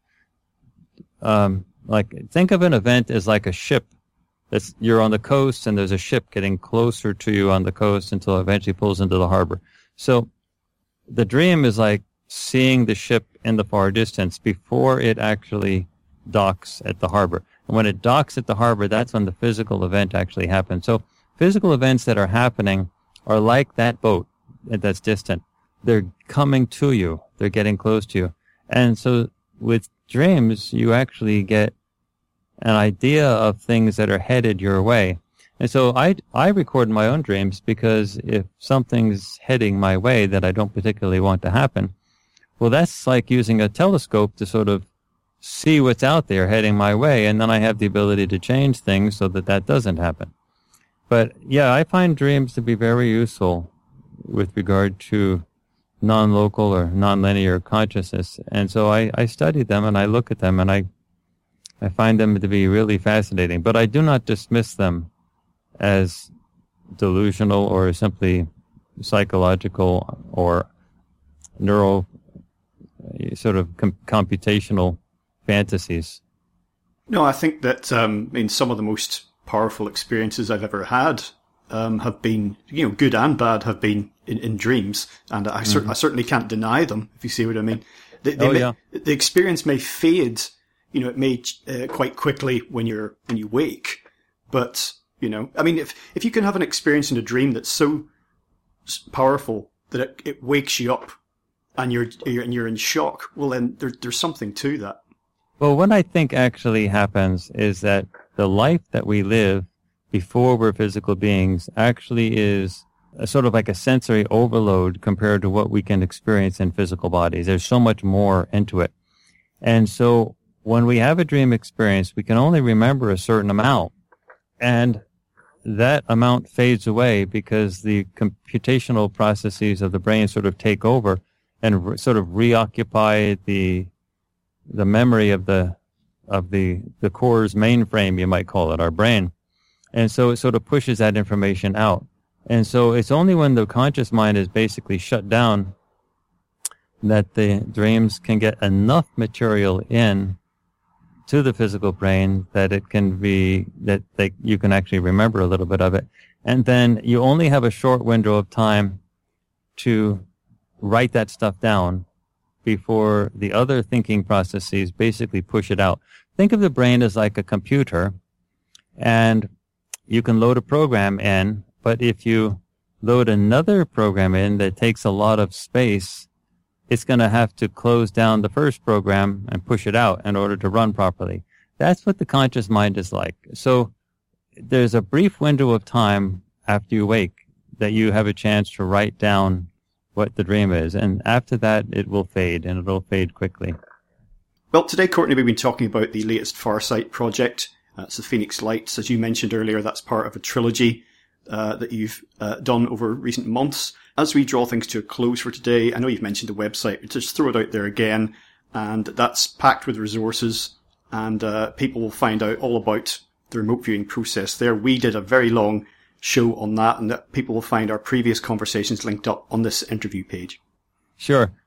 like think of an event as like a ship. You're on the coast and there's a ship getting closer to you on the coast until it eventually pulls into the harbor. So the dream is like seeing the ship in the far distance before it actually docks at the harbor. And when it docks at the harbor, that's when the physical event actually happens. So physical events that are happening are like that boat that's distant. They're coming to you. They're getting close to you. And so with dreams, you actually get an idea of things that are headed your way. And so I record my own dreams because if something's heading my way that I don't particularly want to happen, well, that's like using a telescope to sort of see what's out there heading my way, and then I have the ability to change things so that doesn't happen. But yeah, I find dreams to be very useful with regard to non-local or non-linear consciousness. And so I study them and I look at them and I find them to be really fascinating. But I do not dismiss them as delusional or simply psychological or neural sort of computational fantasies. No, I think that some of the most powerful experiences I've ever had have been, good and bad, have been in dreams, and I certainly can't deny them. If you see what I mean, the experience may fade. It may quite quickly when you wake, but if you can have an experience in a dream that's so powerful that it wakes you up and you're in shock, well then there's something to that. Well, what I think actually happens is that the life that we live before we're physical beings actually is a sort of like a sensory overload compared to what we can experience in physical bodies. There's so much more into it. And so when we have a dream experience, we can only remember a certain amount. And that amount fades away because the computational processes of the brain sort of take over and sort of reoccupy the memory of the core's mainframe, you might call it, our brain. And so it sort of pushes that information out. And so it's only when the conscious mind is basically shut down that the dreams can get enough material in to the physical brain that it can be, that you can actually remember a little bit of it. And then you only have a short window of time to write that stuff down before the other thinking processes basically push it out. Think of the brain as like a computer, and you can load a program in, but if you load another program in that takes a lot of space, it's going to have to close down the first program and push it out in order to run properly. That's what the conscious mind is like. So there's a brief window of time after you wake that you have a chance to write down what the dream is. And after that, it will fade, and it'll fade quickly. Well, today, Courtney, we've been talking about the latest Farsight project. It's the Phoenix Lights. As you mentioned earlier, that's part of a trilogy that you've done over recent months. As we draw things to a close for today, I know you've mentioned the website, but just throw it out there again. And that's packed with resources, and people will find out all about the remote viewing process there. We did a very long show on that, and that people will find our previous conversations linked up on this interview page. Sure.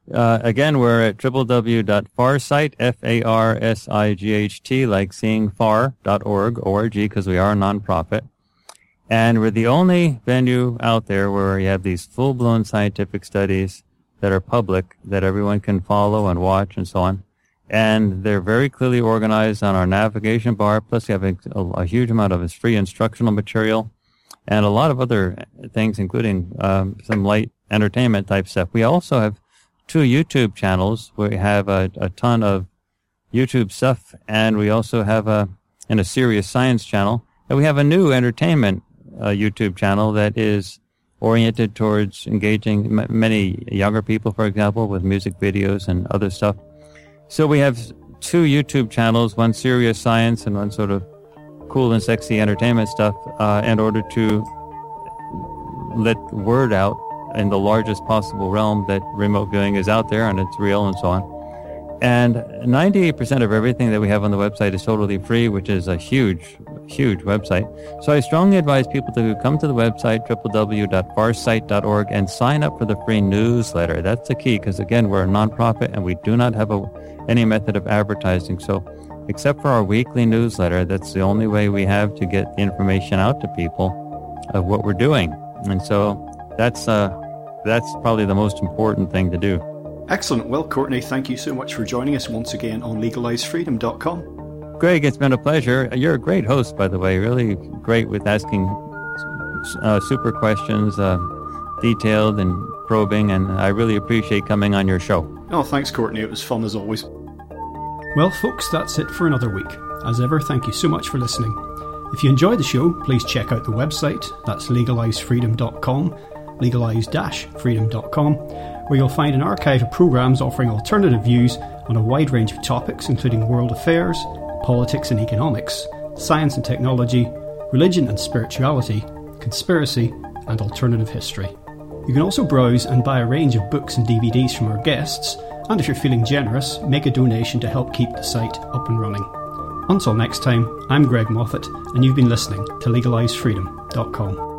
Again, we're at www.farsight, F-A-R-S-I-G-H-T, like seeing far.org, O-R-G, because we are a nonprofit. And we're the only venue out there where you have these full-blown scientific studies that are public, that everyone can follow and watch and so on. And they're very clearly organized on our navigation bar. Plus, we have a huge amount of free instructional material and a lot of other things, including some light entertainment type stuff. We also have 2 YouTube channels where we have a ton of YouTube stuff, and we also have a serious science channel. And we have a new entertainment YouTube channel that is oriented towards engaging many younger people, for example, with music videos and other stuff. So we have 2 YouTube channels, one serious science and one sort of cool and sexy entertainment stuff, in order to let word out in the largest possible realm that remote viewing is out there and it's real and so on. And 98% of everything that we have on the website is totally free, which is a huge website. So I strongly advise people to come to the website, www.farsight.org, and sign up for the free newsletter. That's the key, because again, we're a nonprofit and we do not have any method of advertising. So except for our weekly newsletter, that's the only way we have to get the information out to people of what we're doing. And so that's probably the most important thing to do. Excellent. Well, Courtney, thank you so much for joining us once again on LegalizeFreedom.com. Greg, it's been a pleasure. You're a great host, by the way. Really great with asking super questions, detailed and probing, and I really appreciate coming on your show. Oh, thanks, Courtney. It was fun as always. Well, folks, that's it for another week. As ever, thank you so much for listening. If you enjoyed the show, please check out the website. That's LegalizeFreedom.com, legalize-freedom.com, where you'll find an archive of programs offering alternative views on a wide range of topics, including world affairs, politics and economics, science and technology, religion and spirituality, conspiracy, and alternative history. You can also browse and buy a range of books and DVDs from our guests, and if you're feeling generous, make a donation to help keep the site up and running. Until next time, I'm Greg Moffat, and you've been listening to LegalizeFreedom.com.